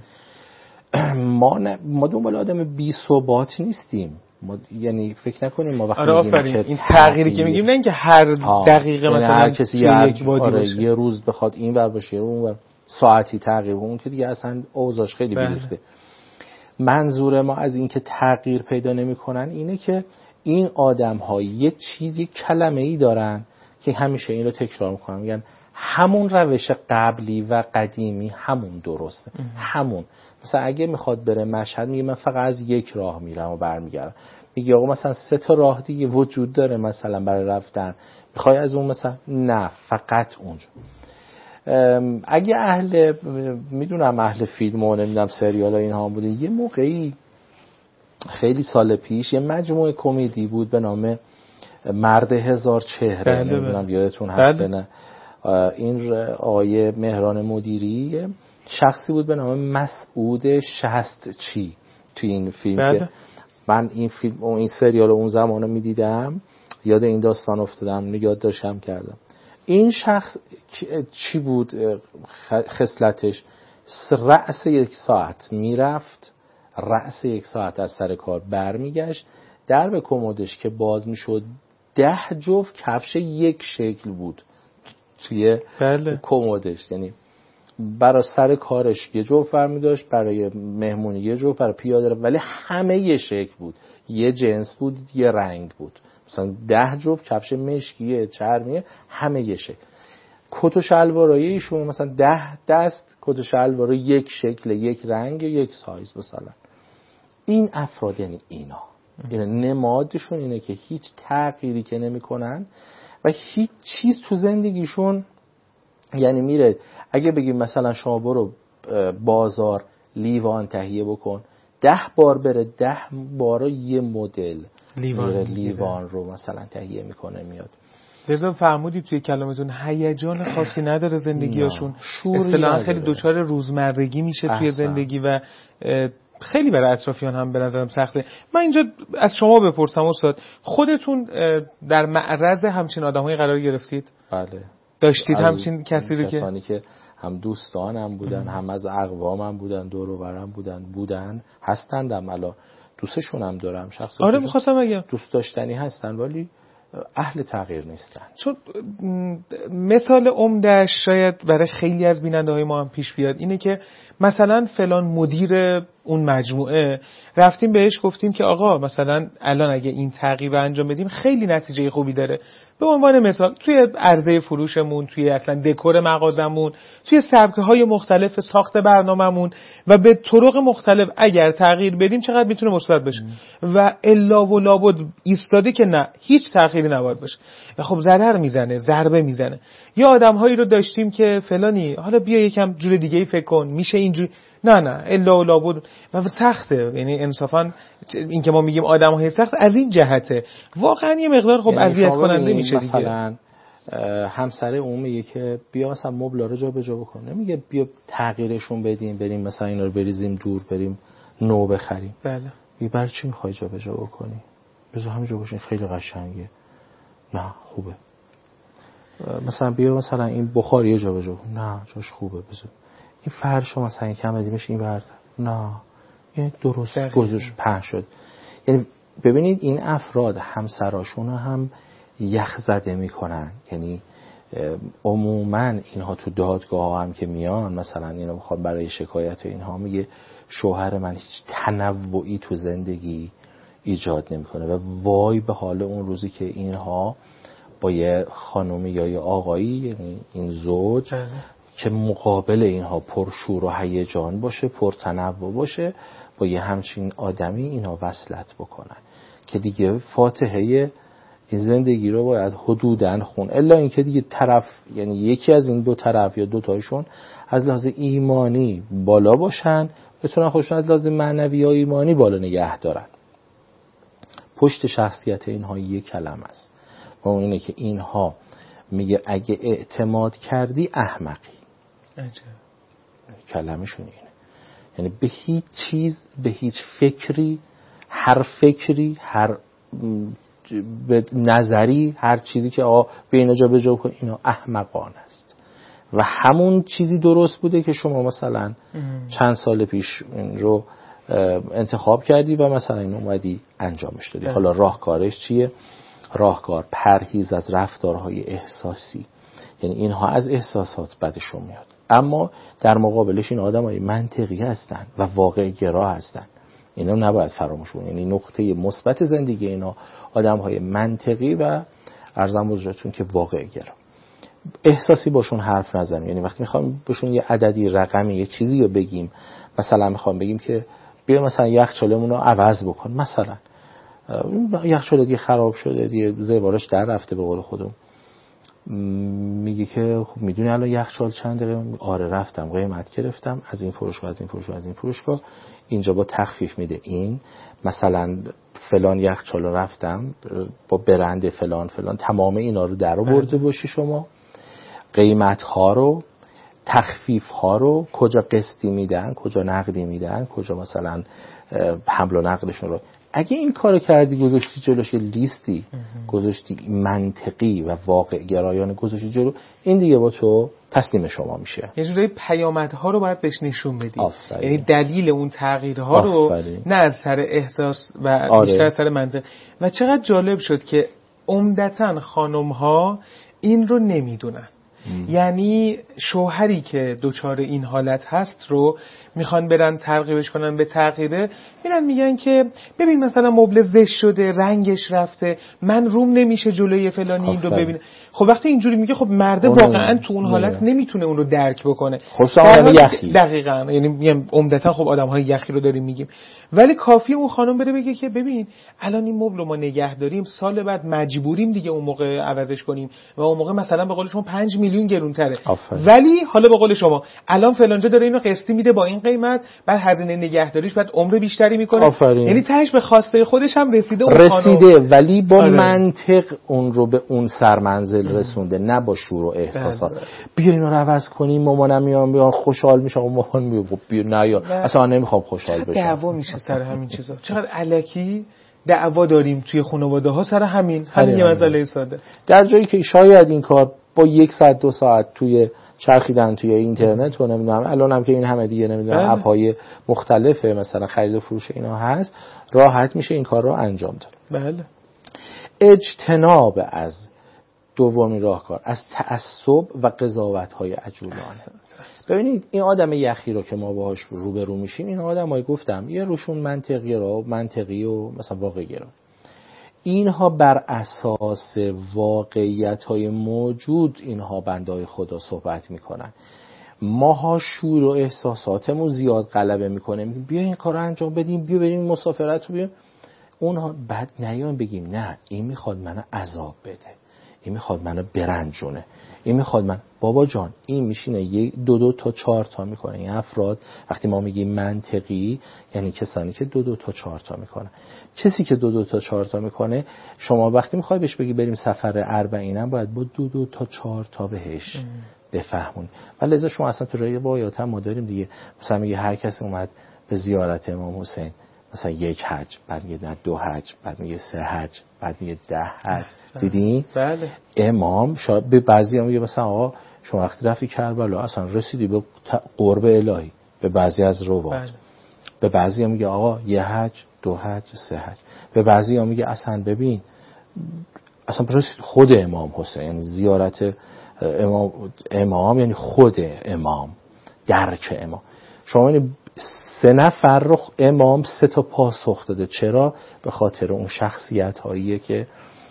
ما ن... ما دنبال آدم بی ثبات نیستیم. ما یعنی فکر نکنیم ما وقتی آره میگیم که این تغییری که میگیم نه اینکه هر دقیقه مثلا هر کسی یک بادی آره باشه. یه روز بخواد این ور باشه اون ور ساعتی تغییر، اون که دیگه اصلا اوضاعش خیلی بیریخته. منظور ما از این که تغییر پیدا نمیکنن اینه که این آدم ها یه چیزی کلمه‌ای دارن که همیشه این رو تکرار میکنن، میگن همون روش قبلی و قدیمی همون درسته. اه. همون مثلا اگه میخواد بره مشهد میگه من فقط از یک راه میرم و برمیگردم. میگه آقا مثلا سه تا راه دیگه وجود داره مثلا برای رفتن، میخوای از اون مثلا نه فقط اونجا. اگه اهل میدونم اهل فیلم و نمیدونم سریال ها اینها بوده، یه موقعی خیلی سال پیش یه مجموعه کمدی بود به نام مرد هزار چهره، نمیدونم یادتون هست نه؟ این آقای مهران مدیری شخصی بود به نام مسعود شصتچی توی این فیلم بله. که من این فیلم و این سریال اون زمانو میدیدم یاد این داستان افتادم، یاد داشتم کردم. این شخص چی بود خصلتش؟ رأس یک ساعت میرفت، رأس یک ساعت از سر کار برمیگشت، درب کمدش که باز میشد ده جفت کفش یک شکل بود توی بله. کمدش، یعنی برای سر کارش یه جفت برمی داشت، برای مهمونی یه جفت، برای پیاده رو، ولی همه یه شکل بود، یه جنس بود، یه رنگ بود، مثلا ده جفت کفش مشکیه چرمیه همه یه شکل. کت و شلوارای ایشون مثلا ده دست کت و شلوار یک شکل، یک رنگ، یک سایز مثلا. این افراد یعنی اینا این نمادشون اینه که هیچ تغییری که نمی کنن و هیچ چیز تو زندگیشون، یعنی میره اگه بگیم مثلا شما برو بازار لیوان تهیه بکن، ده بار بره ده بار یه مدل لیوان, لیوان رو مثلا تهیه میکنه میاد. لازم فرمودید توی کلامتون هیجان خاصی نداره زندگیاشون، اصطلاحاً خیلی دچار روزمرگی میشه توی احسن. زندگی و خیلی برای اطرافیان هم به نظرم سخته. من اینجا از شما بپرسم استاد، خودتون در معرض همچین آدمایی قرار گرفتید؟ بله. داشتید همچین کسی رو که کسانی که هم دوستانم بودن ام. هم از اقوامم بودن، دور و برم بودن بودن هستندم الان دوستشون هم دارم شخصا. آره می‌خواستم بگم دوست داشتنی هستن ولی اهل تغییر نیستن. چون مثال عمده‌اش شاید برای خیلی از بیننده‌های ما هم پیش بیاد اینه که مثلا فلان مدیر اون مجموعه رفتیم بهش گفتیم که آقا مثلا الان اگه این تغییر رو انجام بدیم خیلی نتیجه خوبی داره. به عنوان مثال توی عرضه فروشمون، توی اصلا دکور مغازمون، توی سبک‌های مختلف ساخت برنامه‌مون و به طرق مختلف اگر تغییر بدیم چقدر میتونه مثبت بشه و الا و لابد ایستادی که نه هیچ تغییری نباید باشه. خب ضرر میزنه، ضربه میزنه. یا آدم‌هایی رو داشتیم که فلانی حالا بیا یکم جور دیگه‌ای فکر کن، میشه اینجوری نه نه الا و لابد و سخته. یعنی انصافا این که ما میگیم آدم‌های سخت از این جهته واقعا یه مقدار خب اذیت کننده میشه دیگه. مثلا همسر اون میگه که بیا مثلا مبل رو جابجا بکنه، میگه بیا تغییرشون بدیم بریم مثلا اینا رو بریزیم دور بریم نو بخریم. بله. میگه برای چی میخوای جابجا بکنی؟ بذار همینجا باشین خیلی قشنگه. نه خوبه. مثلا بیا مثلا این بخاری جابجا کن. نه جاش خوبه بذار. این فرشو مثلا کم بدیمش این ورد. نه این درست گذاشت پهن شد. یعنی ببینید این افراد همسراشون هم یخ زده میکنن. یعنی عموما اینها تو دادگاه ها هم که میان مثلا اینو میخواد برای شکایت اینها میگه شوهر من هیچ تنوعی تو زندگی ایجاد نمیکنه و وای به حال اون روزی که اینها با یه خانومی یا یه آقایی یعنی این زوج اه. که مقابل اینها پرشور و هیجان باشه پرتنوع باشه با یه همچین آدمی اینها وصلت بکنن که دیگه فاتحه این زندگی رو باید حدوداً خون. الا اینکه دیگه طرف یعنی یکی از این دو طرف یا دو تایشون از لحاظ ایمانی بالا باشن بتونن خودشون از لحاظ معنوی یا ایمانی بالا نگه دارن. پشت شخصیت اینها یک کلمه است و اون اینه که اینها میگه اگه اعتماد کردی احمقی. عجب. کلمه‌شون اینه. یعنی به هیچ چیز به هیچ فکری هر فکری هر به نظری هر چیزی که آقا به اینا جا به جا کن اینا احمقانه است و همون چیزی درست بوده که شما مثلا ام. چند سال پیش این رو انتخاب کردی و مثلا این اومدی انجامش دادی. حالا راهکارش چیه؟ راهکار پرهیز از رفتارهای احساسی. یعنی اینها از احساسات بدشون میاد اما در مقابلش این آدمای منطقی هستن و واقع گرا هستن. اینا نباید فراموش کنید. یعنی نقطه مثبت زندگی اینا آدم‌های منطقی و ارزم بزرگتون که واقع گرا. احساسی باشون حرف نزنیم. یعنی وقتی میخوام بهشون یه عددی رقمی یه چیزی رو بگیم مثلا میخوام بگیم که بیا مثلا یخچالمون رو عوض بکن مثلا یخچال دیگه خراب شده دیگه زیبارش در رفته به قول خودم میگه که خب میدونی الان یخچال چند دقیقه؟ آره رفتم قیمت گرفتم از این فروشگاه از این فروشگاه از این فروشگاه اینجا با تخفیف میده این مثلا فلان یخچال رو رفتم با برند فلان فلان تمام اینا رو در آورده باشی شما قیمت ها رو تخفیف ها رو کجا قسطی میدن کجا نقدی میدن کجا مثلا حمل و نقلشون رو اگه این کارو کردی گذاشتی جلوش لیستی گذاشتی منطقی و واقع گرایانه گذاشتی جلو این دیگه با تو تسلیم شما میشه. یه جوری پیامدها رو باید بهش نشون بدی. آفرین. یعنی دلیل اون تغییرها رو آفرین. نه از سر احساس و آره. بیشتر از سر منطق. و چقدر جالب شد که عمدتاً خانم‌ها این رو نمیدونن. ام. یعنی شوهری که دوچار این حالت هست رو میخوان برن ترغیبش کنن به تغییره میرن میگن که ببین مثلا مبل زشت شده رنگش رفته من روم نمیشه جلوی فلانی این رو ببینه. خب وقتی اینجوری میگه خب مرده واقعا تو اون حالت نمیتونه اون رو درک بکنه. خب آدم یخی دقیقاً یعنی میگم عمدتاً خب آدم‌های یخی رو داریم میگیم ولی کافیه اون خانم بره بگه که ببین الان این مبل رو ما نگه داریم سال بعد مجبوریم دیگه اون موقع عوضش کنیم و اون موقع مثلا به قول شما پنج میلیون گرونتره ولی حالا به قول شما الان فلانجا داره اینو قسطی میده با این قیمت بعد هزینه نگهداریش بعد عمر بیشتری میکنه آفرین. یعنی تهش به خواسته خودش هم رسیده اون رسیده خانم. ولی با آره. منطق اون رو به اون سرمنزل رسونده نه با شور و احساسات. بیا اینو رو عوض کنیم مامانم میام بیان خوشحال میشم و مامان میگه بیا نه یا اصلا نمیخوام خوشحال بشم. دعوا میشه سر همین چیزا. چقدر الکی دعوا داریم توی خانواده ها سر همین همین مسئله ساده در جایی که شاید این کار با یک ساعت دو ساعت توی چرخیدن توی اینترنت و نمیدونم الان هم که این همه دیگه نمیدونم اپ‌های مختلفه مثلا خرید و فروش اینا هست راحت میشه این کار رو انجام داد. بله. اجتناب از دومین راهکار از تعصب و قضاوت‌های عجولانه. ببینید این آدم یخی رو که ما باهاش روبرو میشیم این آدمای گفتم یه روشون منطقی را منطقی و مثلا واقعی را اینها بر اساس واقعیت‌های موجود اینها بنده‌های خدا صحبت میکنن. ماها شور و احساساتمون زیاد غلبه میکنه میگیم بیا این کارو انجام بدیم بیا بریم مسافرت رو بیا اونها بعد نیان بگیم نه این میخواد منو عذاب بده این میخواد منو برنجونه، این میخواد من بابا جان این میشینه یک دو دو تا چهار تا میکنه. این افراد وقتی ما میگیم منطقی یعنی کسانی که دو دو تا چهار تا میکنه. کسی که دو دو تا چهار تا میکنه شما وقتی میخوای بهش بگی بریم سفر اربعینم باید با دو دو تا چهار تا بهش بفهمونی. ولی لذا شما اصلا تو روایات هم ما داریم دیگه، مثلا میگه هر کسی اومد به زیارت امام حسین مثلا یک حج، بعد میگه نه دو حج، بعد میگه سه حج، بعد میگه ده حج. دیدین؟ بله. امام شاید به بعضی هم میگه مثلا آقا شما وقتی رفتی کربلا اصلا رسیدی به قرب الهی، به بعضی از روات. بله. به بعضی هم میگه آقا یه حج، دو حج، سه حج. به بعضی هم میگه اصلا ببین اصلا رسید خود امام حسین، یعنی زیارت امام امام یعنی خود امام، درک امام. شما یعنی سه نفر رو امام سه تا پاسخ داده. چرا؟ به خاطر اون شخصیت هاییه که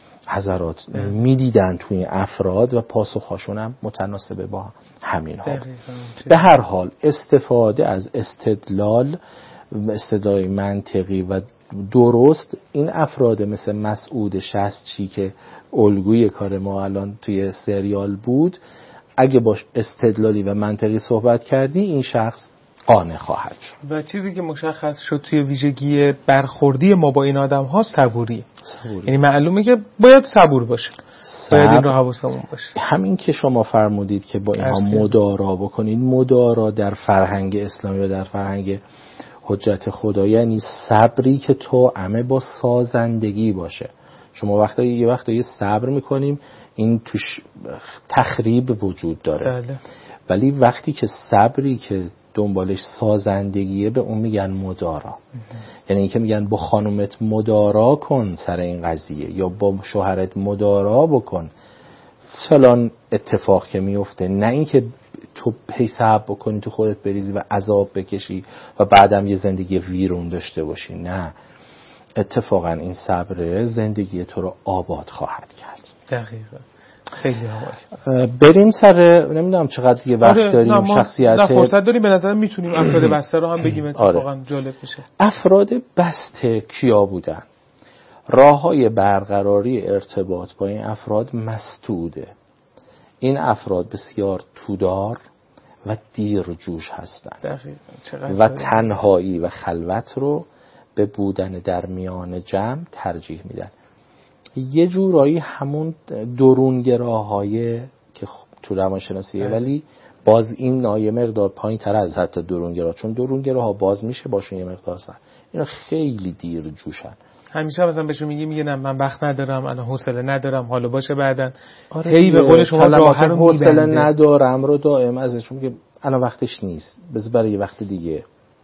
حضرات میدیدن توی افراد و پاسخهاشون هم متناسبه با همین ها. به هر حال استفاده از استدلال استدلال منطقی و درست این افراد مثل مسعود شصتچی که الگوی کار ما الان توی سریال بود، اگه باش استدلالی و منطقی صحبت کردی این شخص قانع خواهد شد. و چیزی که مشخص شد توی ویژگی برخوردی ما با این آدم ها صبوریه. صبوری. یعنی معلومه که باید صبور باشه، باید این رو حواسمون باشه. همین که شما فرمودید که با اینها مدارا بکنید، مدارا در فرهنگ اسلامی و در فرهنگ حجت خدا یعنی صبری که توأم با سازندگی باشه. شما وقتا یه وقتا یه صبر میکنیم این توش تخریب وجود داره. بله. ولی وقتی که صبری که دنبالش سازندگیه به اون میگن مدارا. یعنی این که میگن با خانومت مدارا کن سر این قضیه، یا با شوهرت مدارا بکن فلان اتفاق که میفته، نه این که تو پی صبر بکنی تو خودت بریزی و عذاب بکشی و بعدم یه زندگی ویرون داشته باشی. نه، اتفاقا این صبر زندگی تو رو آباد خواهد کرد. دقیقاً. خیلی عالی. بریم سر نمیدونم چقدر دیگه وقت آره، داریم. شخصیت نه فرصت داریم، به نظر میتونیم افراد بسته رو هم بگیم، اتفاقا آره. جالب میشه. افراد بسته کیا بودن؟ راههای برقراری ارتباط با این افراد مسدوده. این افراد بسیار تودار و دیرجوش هستند و تنهایی و خلوت رو به بودن در میان جمع ترجیح میدن. یه جورایی همون درونگراهای که تو روانشناسیه، ولی باز این نایه مقدار پایین تر از حتی درونگرا، چون درونگراها باز میشه باشون یه مقدار سر. اینا خیلی دیرجوشن. همیشه مثلا بهشون میگی میگه نه من وقت ندارم، الان حوصله ندارم، حالا باشه بعدن. آره هی به قول شما راه رو حوصله ندارم رو دائم ازشون میگه الان وقتش نیست، بذار برای یه وقت دیگه.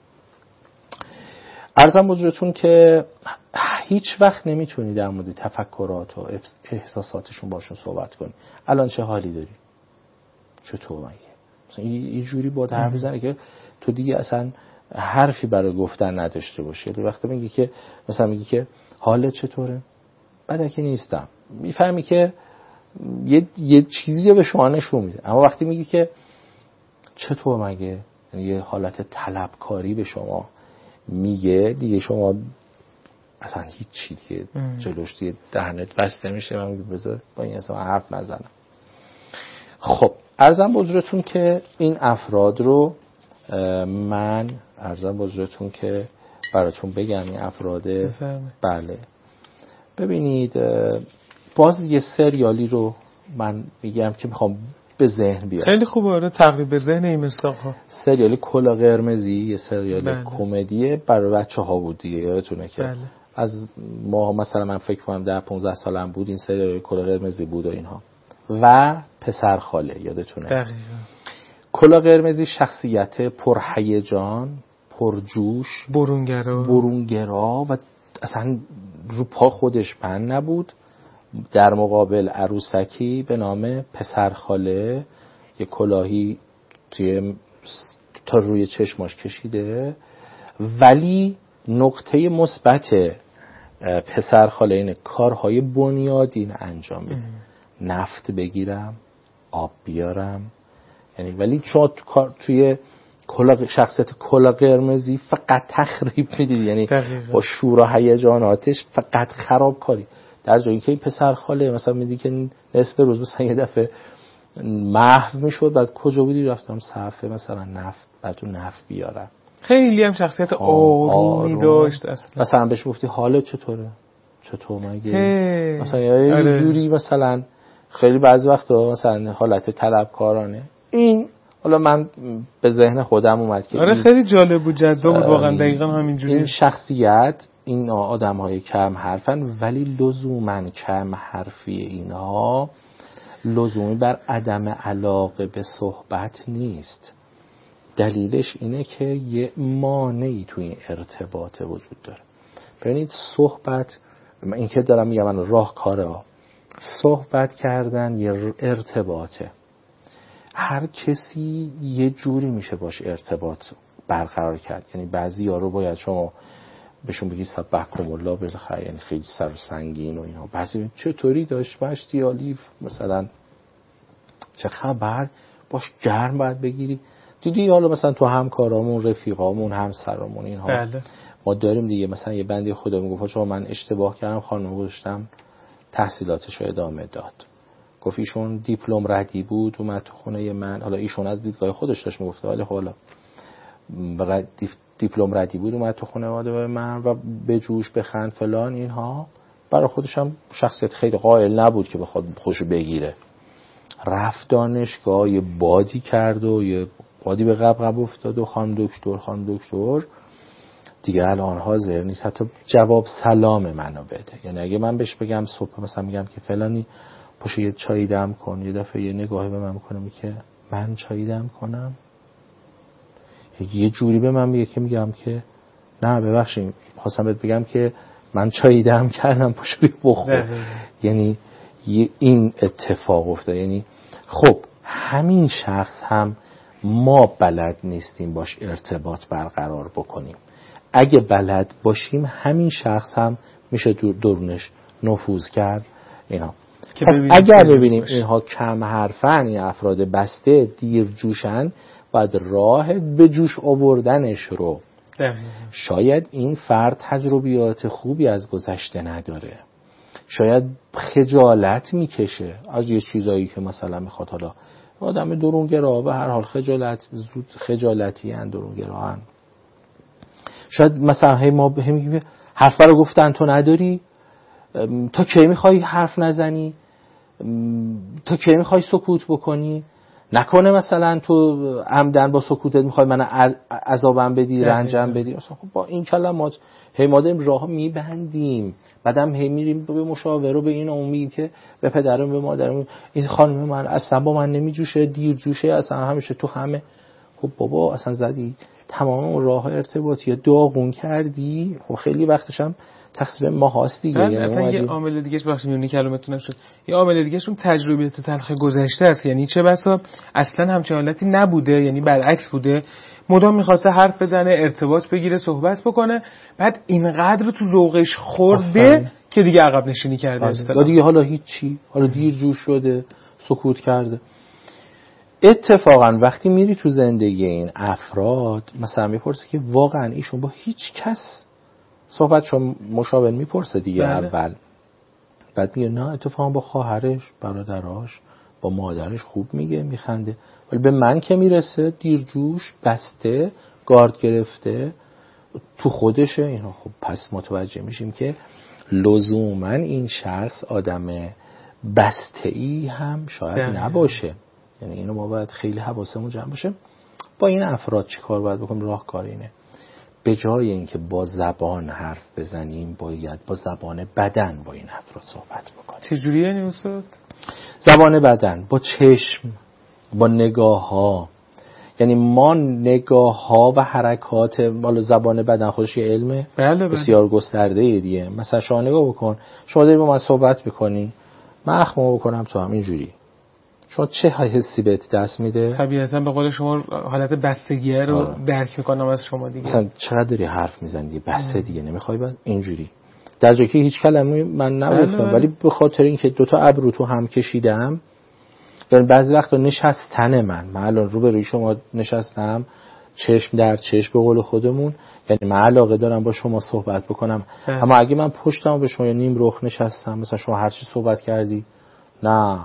عرضم حضورتون که هیچ وقت نمیتونی در مورد تفکرات و احساساتشون باشون صحبت کنی. الان چه حالی داری؟ چطور مگه؟ مثلا یه جوری با حرف بزنه که تو دیگه اصلا حرفی برای گفتن نداشته باشی. یعنی وقتی میگی که مثلا میگی که حالت چطوره؟ بعد که نیستم، میفهمی که یه یه چیزی رو به شما نشون میده. اما وقتی میگی که چطور مگه، یعنی یه حالت طلبکاری به شما میگه، دیگه شما اصلا هیچ چی دیگه جلوش دیگه دهنت بسته میشه. من میگم بذار با این اصلا حرف نزنم. خب عرضم بزرگتون که این افراد رو من عرضم بزرگتون که براتون بگم این افراد بفرمه. بله ببینید باز یه سریالی رو من میگم که میخوام به ذهن بیاد. خیلی خوبه، آره تقریب به ذهن این مستاق‌ها. سریال کلا قرمزی یه سریال بله. کمدیه برای بچه‌ها بود دیگه، یادتونه که بله. از ما مثلا من فکر کنم ده پانزده سالم بود این سریال کلا قرمزی بود و اینها و پسر خاله، یادتونه؟ دقیقاً. کلا قرمزی شخصیت پرهیجان، پرجوش، برونگرا برونگرا و اصلا رو پا خودش بند نبود. در مقابل عروسکی به نام پسر خاله، یه کلاهی توی تا روی چشماش کشیده، ولی نقطه مثبت پسر خاله اینه کارهای بنیادین انجام میده. نفت بگیرم، آب بیارم، یعنی ولی چون توی کلا شخصیت کلا قرمزی فقط تخریب میدید، یعنی با شور و هیجاناتش فقط خرابکاری. در جایی که پسر خاله مثلا میدی که نصف روز مثلا یه دفعه محو میشد، بعد کجا بودی؟ رفتم صفحه مثلا نفت، بعد تو نفت بیارم. خیلی هم شخصیت آرومی داشت اصلا. مثلا بهش گفتی حالت چطوره؟ چطور مگه؟ مثلا یه آره. جوری مثلا خیلی بعضی وقتا مثلا حالت طلبکارانه. این حالا من به ذهن خودم اومد که آره خیلی جالب بود، جذاب بود واقعا. دقیقاً همینجوری این شخصیت، این آدم‌های کم حرفن، ولی لزوماً کم حرفی اینها لزومی بر عدم علاقه به صحبت نیست. دلیلش اینه که یه مانعی توی این ارتباط وجود داره. ببینید صحبت، این که دارم میگم من راهکاره ها، صحبت کردن یه ارتباطه. هر کسی یه جوری میشه باش ارتباط برقرار کرد. یعنی بعضی ها رو باید شما بهشون بگی سبحکم الله بالخیر، یعنی خیلی سر سنگین و اینا. بعضی چطوری داشت باشتی آلیف مثلا چه خبر، باش گرم باید بگیری. دیدی حالا مثلا تو همکارامون، رفیقامون، همسرامون اینها بله. ما داریم دیگه. مثلا یه بندی خدا میگفت شما من اشتباه کردم، خانم گذاشتم تحصیلاتش رو ادامه داد. گفت ایشون دیپلم ردی بود اومد تو خونه من. حالا ایشون از دیدگاه خودش داشت میگفته، ولی حالا دیپلم ردی بود اومد تو خانواده من و به جوش بخند فلان اینها. برای خودش هم شخصیت خیلی قائل نبود که بخواد خوشو بگیره. رفت دانشگاه، یه بادی کرد و یه بادی به قبقب افتاد و خانم دکتر خانم دکتر دیگه الان حاضر نیست حتی جواب سلام منو بده. یعنی اگه من بهش بگم صبح مثلا میگم که فلانی پاشو یه چایی دم کن، یه دفعه یه نگاهی به من میکنه میگه من چایی دم کنم، یه جوری به من میگه که میگم که نه ببخشید خواستم بهت بگم که من چایی دم کردم پاشو بیا بخور. یعنی این اتفاق افتاد. یعنی خب همین شخص هم ما بلد نیستیم باش ارتباط برقرار بکنیم. اگه بلد باشیم همین شخص هم میشه درونش نفوذ کرد اینا. پس اگر ببینیم اینها کم حرفن یا افراد بسته دیر جوشن، باید راه به جوش آوردنش رو دقیقا. شاید این فرد تجربیات خوبی از گذشته نداره، شاید خجالت میکشه از یه چیزایی که مثلا میخواد. حالا آدم درونگرا به هر حال خجالت زود خجالتی ان درونگرا ان. شاید مثلا هی ما به میگیم حرف رو گفتن تو نداری، تا کی میخوای حرف نزنی، تا کی میخوای سکوت بکنی، نکنه مثلا تو عمدن با سکوتت میخوای من عذابم بدی رنجم بدی. اصلا با این کلمات هی ما داریم راه میبندیم، بعدم هی میریم به مشاوره به این اون میگیم که به پدرم به مادرم این خانم من اصلا با من نمیجوشه، دیر جوشه، اصلا همیشه تو همه. خب بابا اصلا زدی تمام اون راه ارتباطی داغون کردی. خب خیلی وقتش هم تقصیر ما هاست دیگه. یعنی اصلا یه عامل دیگه بخش میونی کلمتون شد، یه عامل دیگه شون تجربیات تلخ گذشته است. یعنی چه بسا اصلا همچین حالتی نبوده، یعنی برعکس بوده، مدام میخواسته حرف بزنه، ارتباط بگیره، صحبت بکنه، بعد اینقدر تو ذوقش خورده آفرین. که دیگه عقب نشینی کرده است دیگه. حالا هیچی، حالا دیر جوش شده، سکوت کرده. اتفاقا وقتی میری تو زندگی این افراد مثلا میپرسی که واقعا ایشون با هیچ کس صحبت چون مشاور میپرسه دیگه بله. اول بعد میگه نه اتفاقا با خواهرش، برادراش، با مادرش خوب میگه، میخنده، ولی به من که میرسه دیرجوش، بسته، گارد گرفته تو خودشه اینا. خب پس متوجه میشیم که لزوما این شخص آدم بسته‌ای هم شاید ده. نباشه. یعنی اینو ما باید خیلی حواسمون جمع باشه. با این افراد چی کار باید بکنیم؟ راهکار اینه به جای اینکه با زبان حرف بزنیم باید با زبان بدن با این افراد صحبت بکنیم. چجوری یعنی استاد؟ زبان بدن، با چشم، با نگاه ها. یعنی ما نگاه ها و حرکات، بالا زبان بدن خودش یه علمه بله بله. بسیار گسترده دیگه. مثلا شما نگاه بکن، شما داری با من صحبت بکنی، من اخمو بکنم تو هم اینجوری، شما چه حسی بهت دست میده؟ طبیعتا به قول شما حالت بستگیه رو آه. درک میکنم از شما دیگه. مثلا چقدر داری حرف میزنی بسته دیگه نمیخوای بعد اینجوری، در جایی که هیچ کلمه من نگفتم ولی به خاطر اینکه دوتا ابرو تو هم کشیدم، یعنی بعضی وقتا نشستن من من الان رو به روی شما نشستم، چشم در چشم به قول خودمون، یعنی من علاقه دارم با شما صحبت بکنم اه. اما اگه من پشتم به شما یا نیم رخ نشستم، مثلا شما هر چی صحبت کردی نه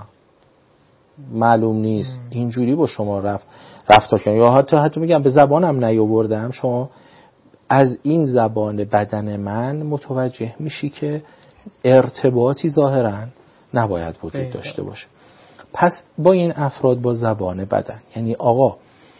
معلوم نیست ام. اینجوری با شما رفت رفتار کنم، یا حتی حتی میگم به زبانم نیاوردم، شما از این زبان بدن من متوجه میشی که ارتباطی ظاهرا نباید وجود داشته باشه. پس با این افراد با زبان بدن، یعنی آقا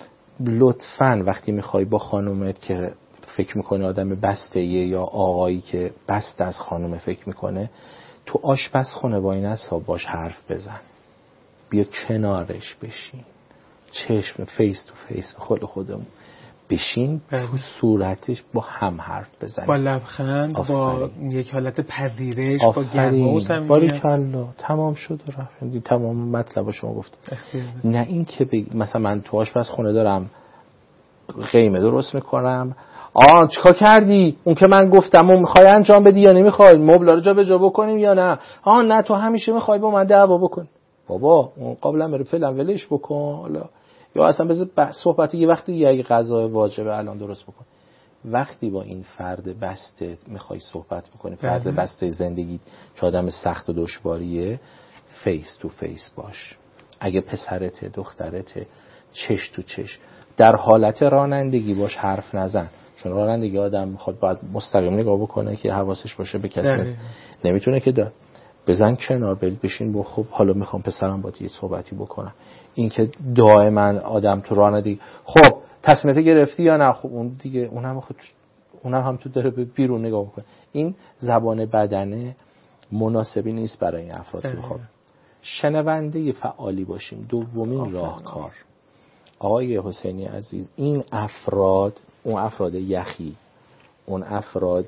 لطفاً وقتی میخوای با خانومت که فکر میکنه آدم بسته یا آقایی که بسته از خانومه فکر میکنه، تو آشپزخونه با این حساب باش حرف بزن، بیا کنارش بشین، چشم فیس تو فیس به خود خودمون بشین، تو صورتش با هم حرف بزنیم، با لبخند، با یک حالت پذیرش، آفرین. با گرما و صمیمیت. باریکلا، تمام شد و رفت. تمام مطلب شما گفت. نه این که بگ... مثلا من تو آشپزخونه دارم قیمه درست میکنم، آه چیکار کردی؟ اون که من گفتم اون میخوای انجام بدی یا نمیخوای؟ مبل رو جا به جا بکنیم یا نه؟ آه نه تو همیشه میخوای با من دعوا بکن. بابا اون قبلا بره فعلا ولش بکن، حالا یا اصلا بذار صحبتی یه وقتی یه اگه غذا واجبه الان درست بکن. وقتی با این فرد بسته میخوای صحبت بکنی، فرد بله. بسته زندگی که آدم سخت و دشواریه، فیس تو فیس باش. اگه پسرته، دخترته، چش تو چش. در حالت رانندگی باش حرف نزن، چون رانندگی آدم میخواد باید مستقیم نگاه بکنه که حواسش باشه به کسی هست. نمیتونه که دا. بزن کنار، بشین با خب حالا میخوام پسرم با یه صحبتی بکنم. این که دائما آدم تو رانندگی خب تصمیمت گرفتی یا نه، خب اون دیگه اونم خود اونم هم تو داره به بیرون نگاه بکنه. این زبان بدنه مناسبی نیست برای این افراد. تو خب شنونده فعالی باشیم. دومین راهکار آقای حسینی عزیز، این افراد، اون افراد یخی، اون افراد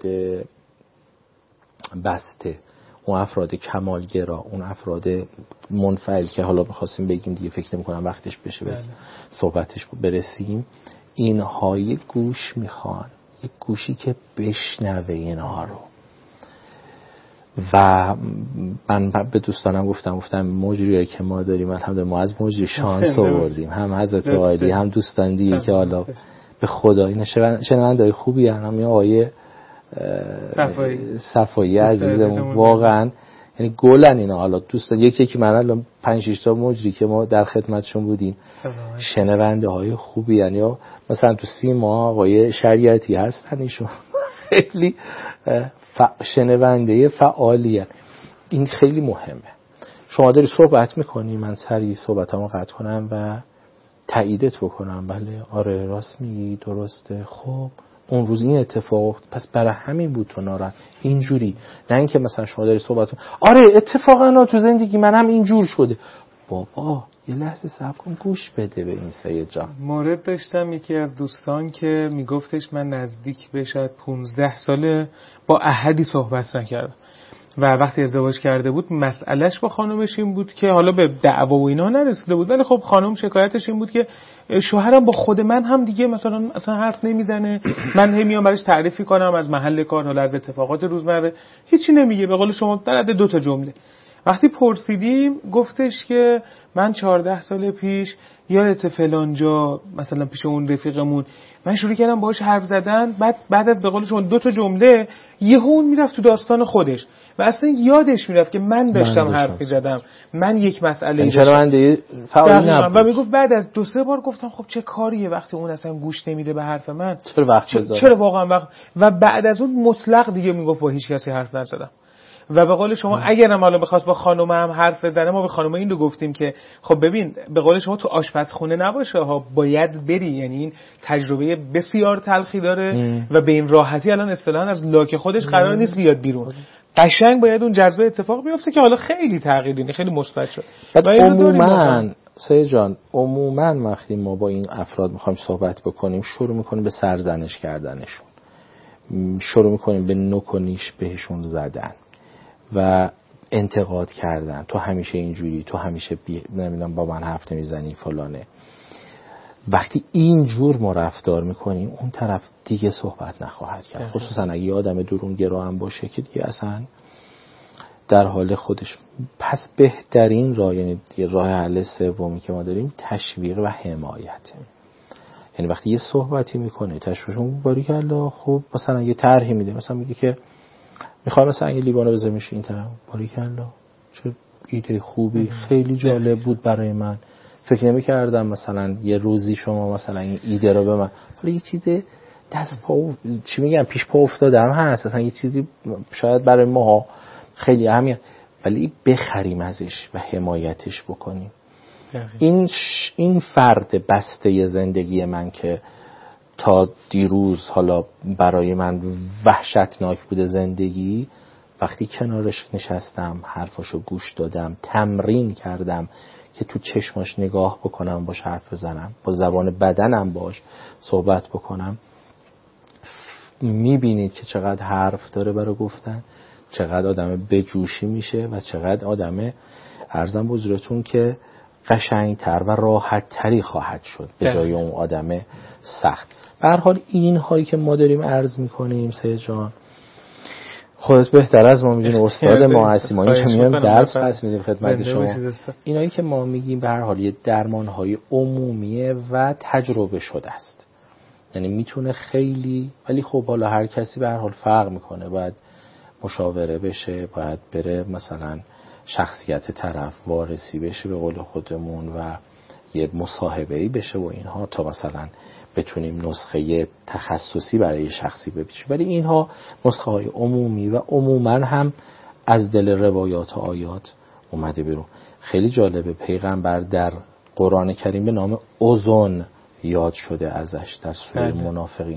بسته، اون افراد کمالگرا، اون افراد منفعل که حالا بخواستیم بگیم دیگه فکر نمی کنم وقتش بشه بس صحبتش برسیم، اینها یک گوش میخوان، یک گوشی که بشنوه اینها رو. و من به دوستانم گفتم گفتم مجریایی که ما داریم الحمدلله ما از مجری شانس آوردیم، هم حضرت عالی هم دوستان دیگه که حالا به خدا این شنونده‌های خوبی ان، هم آقای صفایی صفایی عزیزمون واقعا یعنی گلن اینا. حالا دوستان یکی که من الان پنج شش تا مجری که ما در خدمتشون بودیم شنونده های خوبی ان، یا مثلا تو سیما آقای شریعتی هستن، ایشون خیلی ف... شنونده فعالی ان. این خیلی مهمه. شما داری صحبت میکنی، من سریع صحبتامو قطع کنم و تاییدت بکنم، بله آره راست میگی درسته، خب اون روز این اتفاق افتاد پس برای همین بود تو ناراحت، اینجوری. نه اینکه مثلا شما داری صحبت کن آره اتفاقا تو زندگی من هم اینجور شده. بابا یه لحظه صبر کن، گوش بده به این سید جان. مورد داشتم یکی از دوستان که میگفتش من نزدیک به شاید پونزده ساله با احدی صحبت نکردم و وقتی ازدواج کرده بود مسئلهش با خانومش این بود که حالا به دعوا و اینا نرسیده بود، ولی خب خانم شکایتش این بود که شوهرم با خود من هم دیگه مثلا اصلا حرف نمیزنه، من هی میام براش تعریفی کنم از محل کار، حالا از اتفاقات روزمره، هیچی نمیگه، به قول شما در حد دو تا جمله. وقتی پرسیدیم گفتش که من چهارده سال پیش یادت فلان جا مثلا پیش اون رفیقمون من شروع کردم باهاش حرف زدن، بعد بعد از به قول شما دو تا جمله یهو اون میرفت تو داستان خودش و اصلا یادش میرفت که من داشتم من حرف میزدم، من یک مسئله داشتم و میگفت بعد از دو سه بار گفتم خب چه کاریه وقتی اون اصلا گوش نمیده به حرف من، چرا وقت بذارم، چرا واقعا وقت. و بعد از اون مطلق دیگه میگفت با هیچ کسی حرف نزدم. و به قول شما اگرم حالا بخواست با خانومه هم حرف بزنه، ما به خانومه این رو گفتیم که خب ببین به قول شما تو آشپزخونه نباشه ها، باید بری، یعنی این تجربه بسیار تلخی داره ام. و به این راحتی الان اصطلاحاً از لاک خودش قرار نیست بیاد بیرون، قشنگ باید اون جذبه اتفاق بیفته که حالا خیلی تغییر دینی خیلی مثبت شد. عموما سید جان عموما وقتی ما با این افراد میخوایم صحبت بکنیم شروع میکنیم به سرزنش کردنشون، شروع میکنیم به نوک و نیش بهشون زدن و انتقاد کردن، تو همیشه اینجوری، تو همیشه بی... نمیدونم با من حرف نمیزنی فلانه. وقتی اینجور ما رفتار میکنیم اون طرف دیگه صحبت نخواهد کرد، خصوصا اگه یه آدم درونگرا هم باشه که دیگه اصلا در حال خودش. پس بهترین راه، یعنی راه حل سومی که ما داریم تشویق و حمایت. یعنی وقتی یه صحبتی میکنه تشویقشون باریکلا، خب مثلا یه طرحی میده، مثلا میگه که میخوام مثلا یه لیوانو بزنیم این طرف، باریکلا چه ایده خوبی، خیلی جالب بود برای من، فکر نمی‌کردم مثلا یه روزی شما مثلا این ایده رو به من، حالا یه چیز دست پا چی میگم پیش پا افتادم هست، مثلا یه چیزی شاید برای ما خیلی اهمیت، ولی بخریم ازش و حمایتش بکنیم. این ش... این فرد بسته زندگی من که تا دیروز حالا برای من وحشتناک بوده زندگی، وقتی کنارش نشستم حرفاشو گوش دادم، تمرین کردم که تو چشماش نگاه بکنم، باش حرف بزنم، با زبان بدنم باش صحبت بکنم، میبینید که چقدر حرف داره برای گفتن، چقدر آدم بجوشی میشه و چقدر آدم عرضم بزرگتون که قشنگتر و راحت تری خواهد شد به جای اون آدم سخت. به هر حال این هایی که ما داریم عرض میکنیم سید جان، خودت بهتر از ما میدونی، استاد ما هستی، ما اینجا میایم درس پس میدیم خدمت شما. اینایی که ما میگیم به هر حال یه درمان های عمومیه و تجربه شده است، یعنی میتونه خیلی، ولی خب حالا هر کسی به هر حال فرق میکنه، باید مشاوره بشه، باید بره مثلا شخصیت طرف وارسی بشه به قول خودمون و یه مصاحبه‌ای بشه و اینها تا مثلا بتونیم نسخه تخصصی برای شخصی بپیچیم. ولی اینها نسخه های عمومی و عموما هم از دل روایات و آیات اومده بیرون. خیلی جالبه، پیغمبر در قرآن کریم به نام اذن یاد شده ازش در سوره منافقین،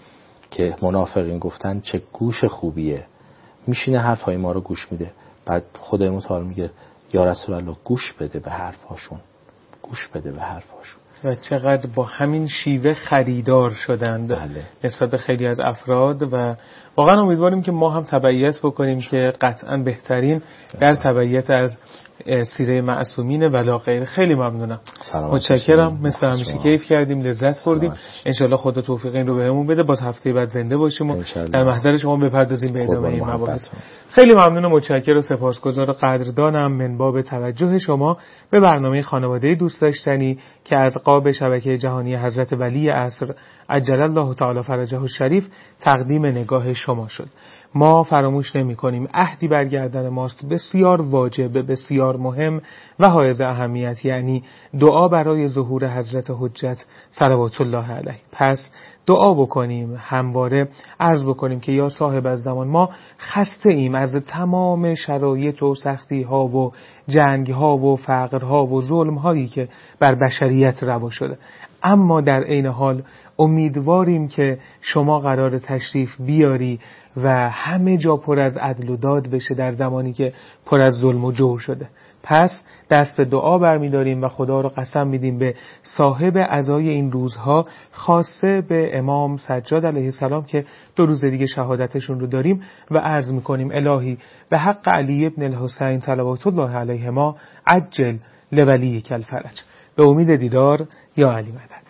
که منافقین گفتن چه گوش خوبیه، میشینه حرفای ما رو گوش میده. بعد خدای متعال میگه یا رسول الله گوش بده به حرفاشون، گوش بده به حرفاشون. و چقدر با همین شیوه خریدار شدند بله. نسبت به خیلی از افراد و واقعا امیدواریم که ما هم تبعیت بکنیم که قطعا بهترین در تبعیت از سیره معصومین ولا غیر. خیلی ممنونم، متشکرم، مثل همیشه کیف کردیم، لذت بردیم. انشالله خدا توفیق این رو بهمون بده، باز هفته بعد زنده باشیم و در محضر شما بپردازیم به ادامه این مباحث. خیلی ممنون و متشکر و سپاسگزار و قدردانم من باب توجه شما به برنامه خانواده دوست داشتنی که از قاب شبکه جهانی حضرت ولی عصر عجل الله تعالی فرجه الشریف تقدیم نگاه شما شد. ما فراموش نمی کنیم عهدی برگردن ماست بسیار واجب، بسیار مهم و حائز اهمیت، یعنی دعا برای ظهور حضرت حجت صلوات الله علیه. پس دعا بکنیم، همواره عرض بکنیم که یا صاحب الزمان ما خسته ایم از تمام شرایط و سختی ها و جنگ ها و فقر ها و ظلم هایی که بر بشریت روا شده، اما در عین حال امیدواریم که شما قرار تشریف بیاری و همه جا پر از عدل و داد بشه در زمانی که پر از ظلم و جور شده. پس دست به دعا برمی‌داریم و خدا رو قسم میدیم به صاحب عزای این روزها، خاصه به امام سجاد علیه السلام که دو روز دیگه شهادتشون رو داریم و عرض می‌کنیم الهی به حق علی ابن الحسین صلوات الله علیهما عجل لولیک الفرج. به امید دیدار، یا علی مدد.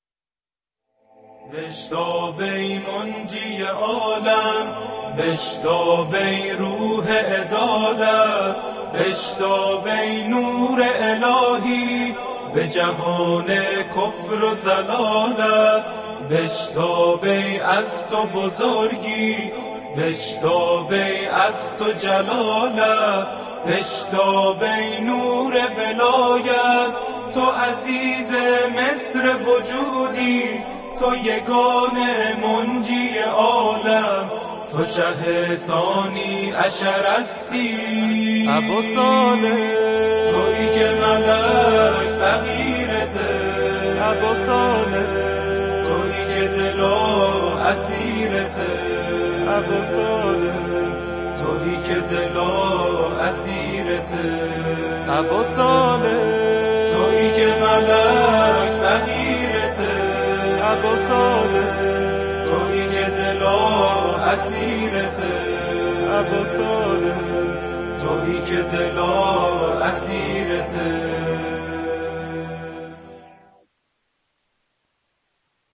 بشتابی منجی عالم، بشتابی روح عدالت، بشتابی نور الهی به جهان کفر و ضلالت، بشتابی از تو بزرگی، بشتابی از تو جلالت، بشتابی نور ولایت، تو عزیز مصر وجودی، تو یگان منجی عالم، تو شه ثانی عشرستی، ابو صالح تویی که ملک فقیرته، ابو صالح تویی که دلا اسیرته، ابو صالح تویی که دلا اسیرته، ابو صالح تویی که ملک فقیرته، ابو صالح تویی که دلا اسیرته، ابو صالح تویی که دلا اسیرته.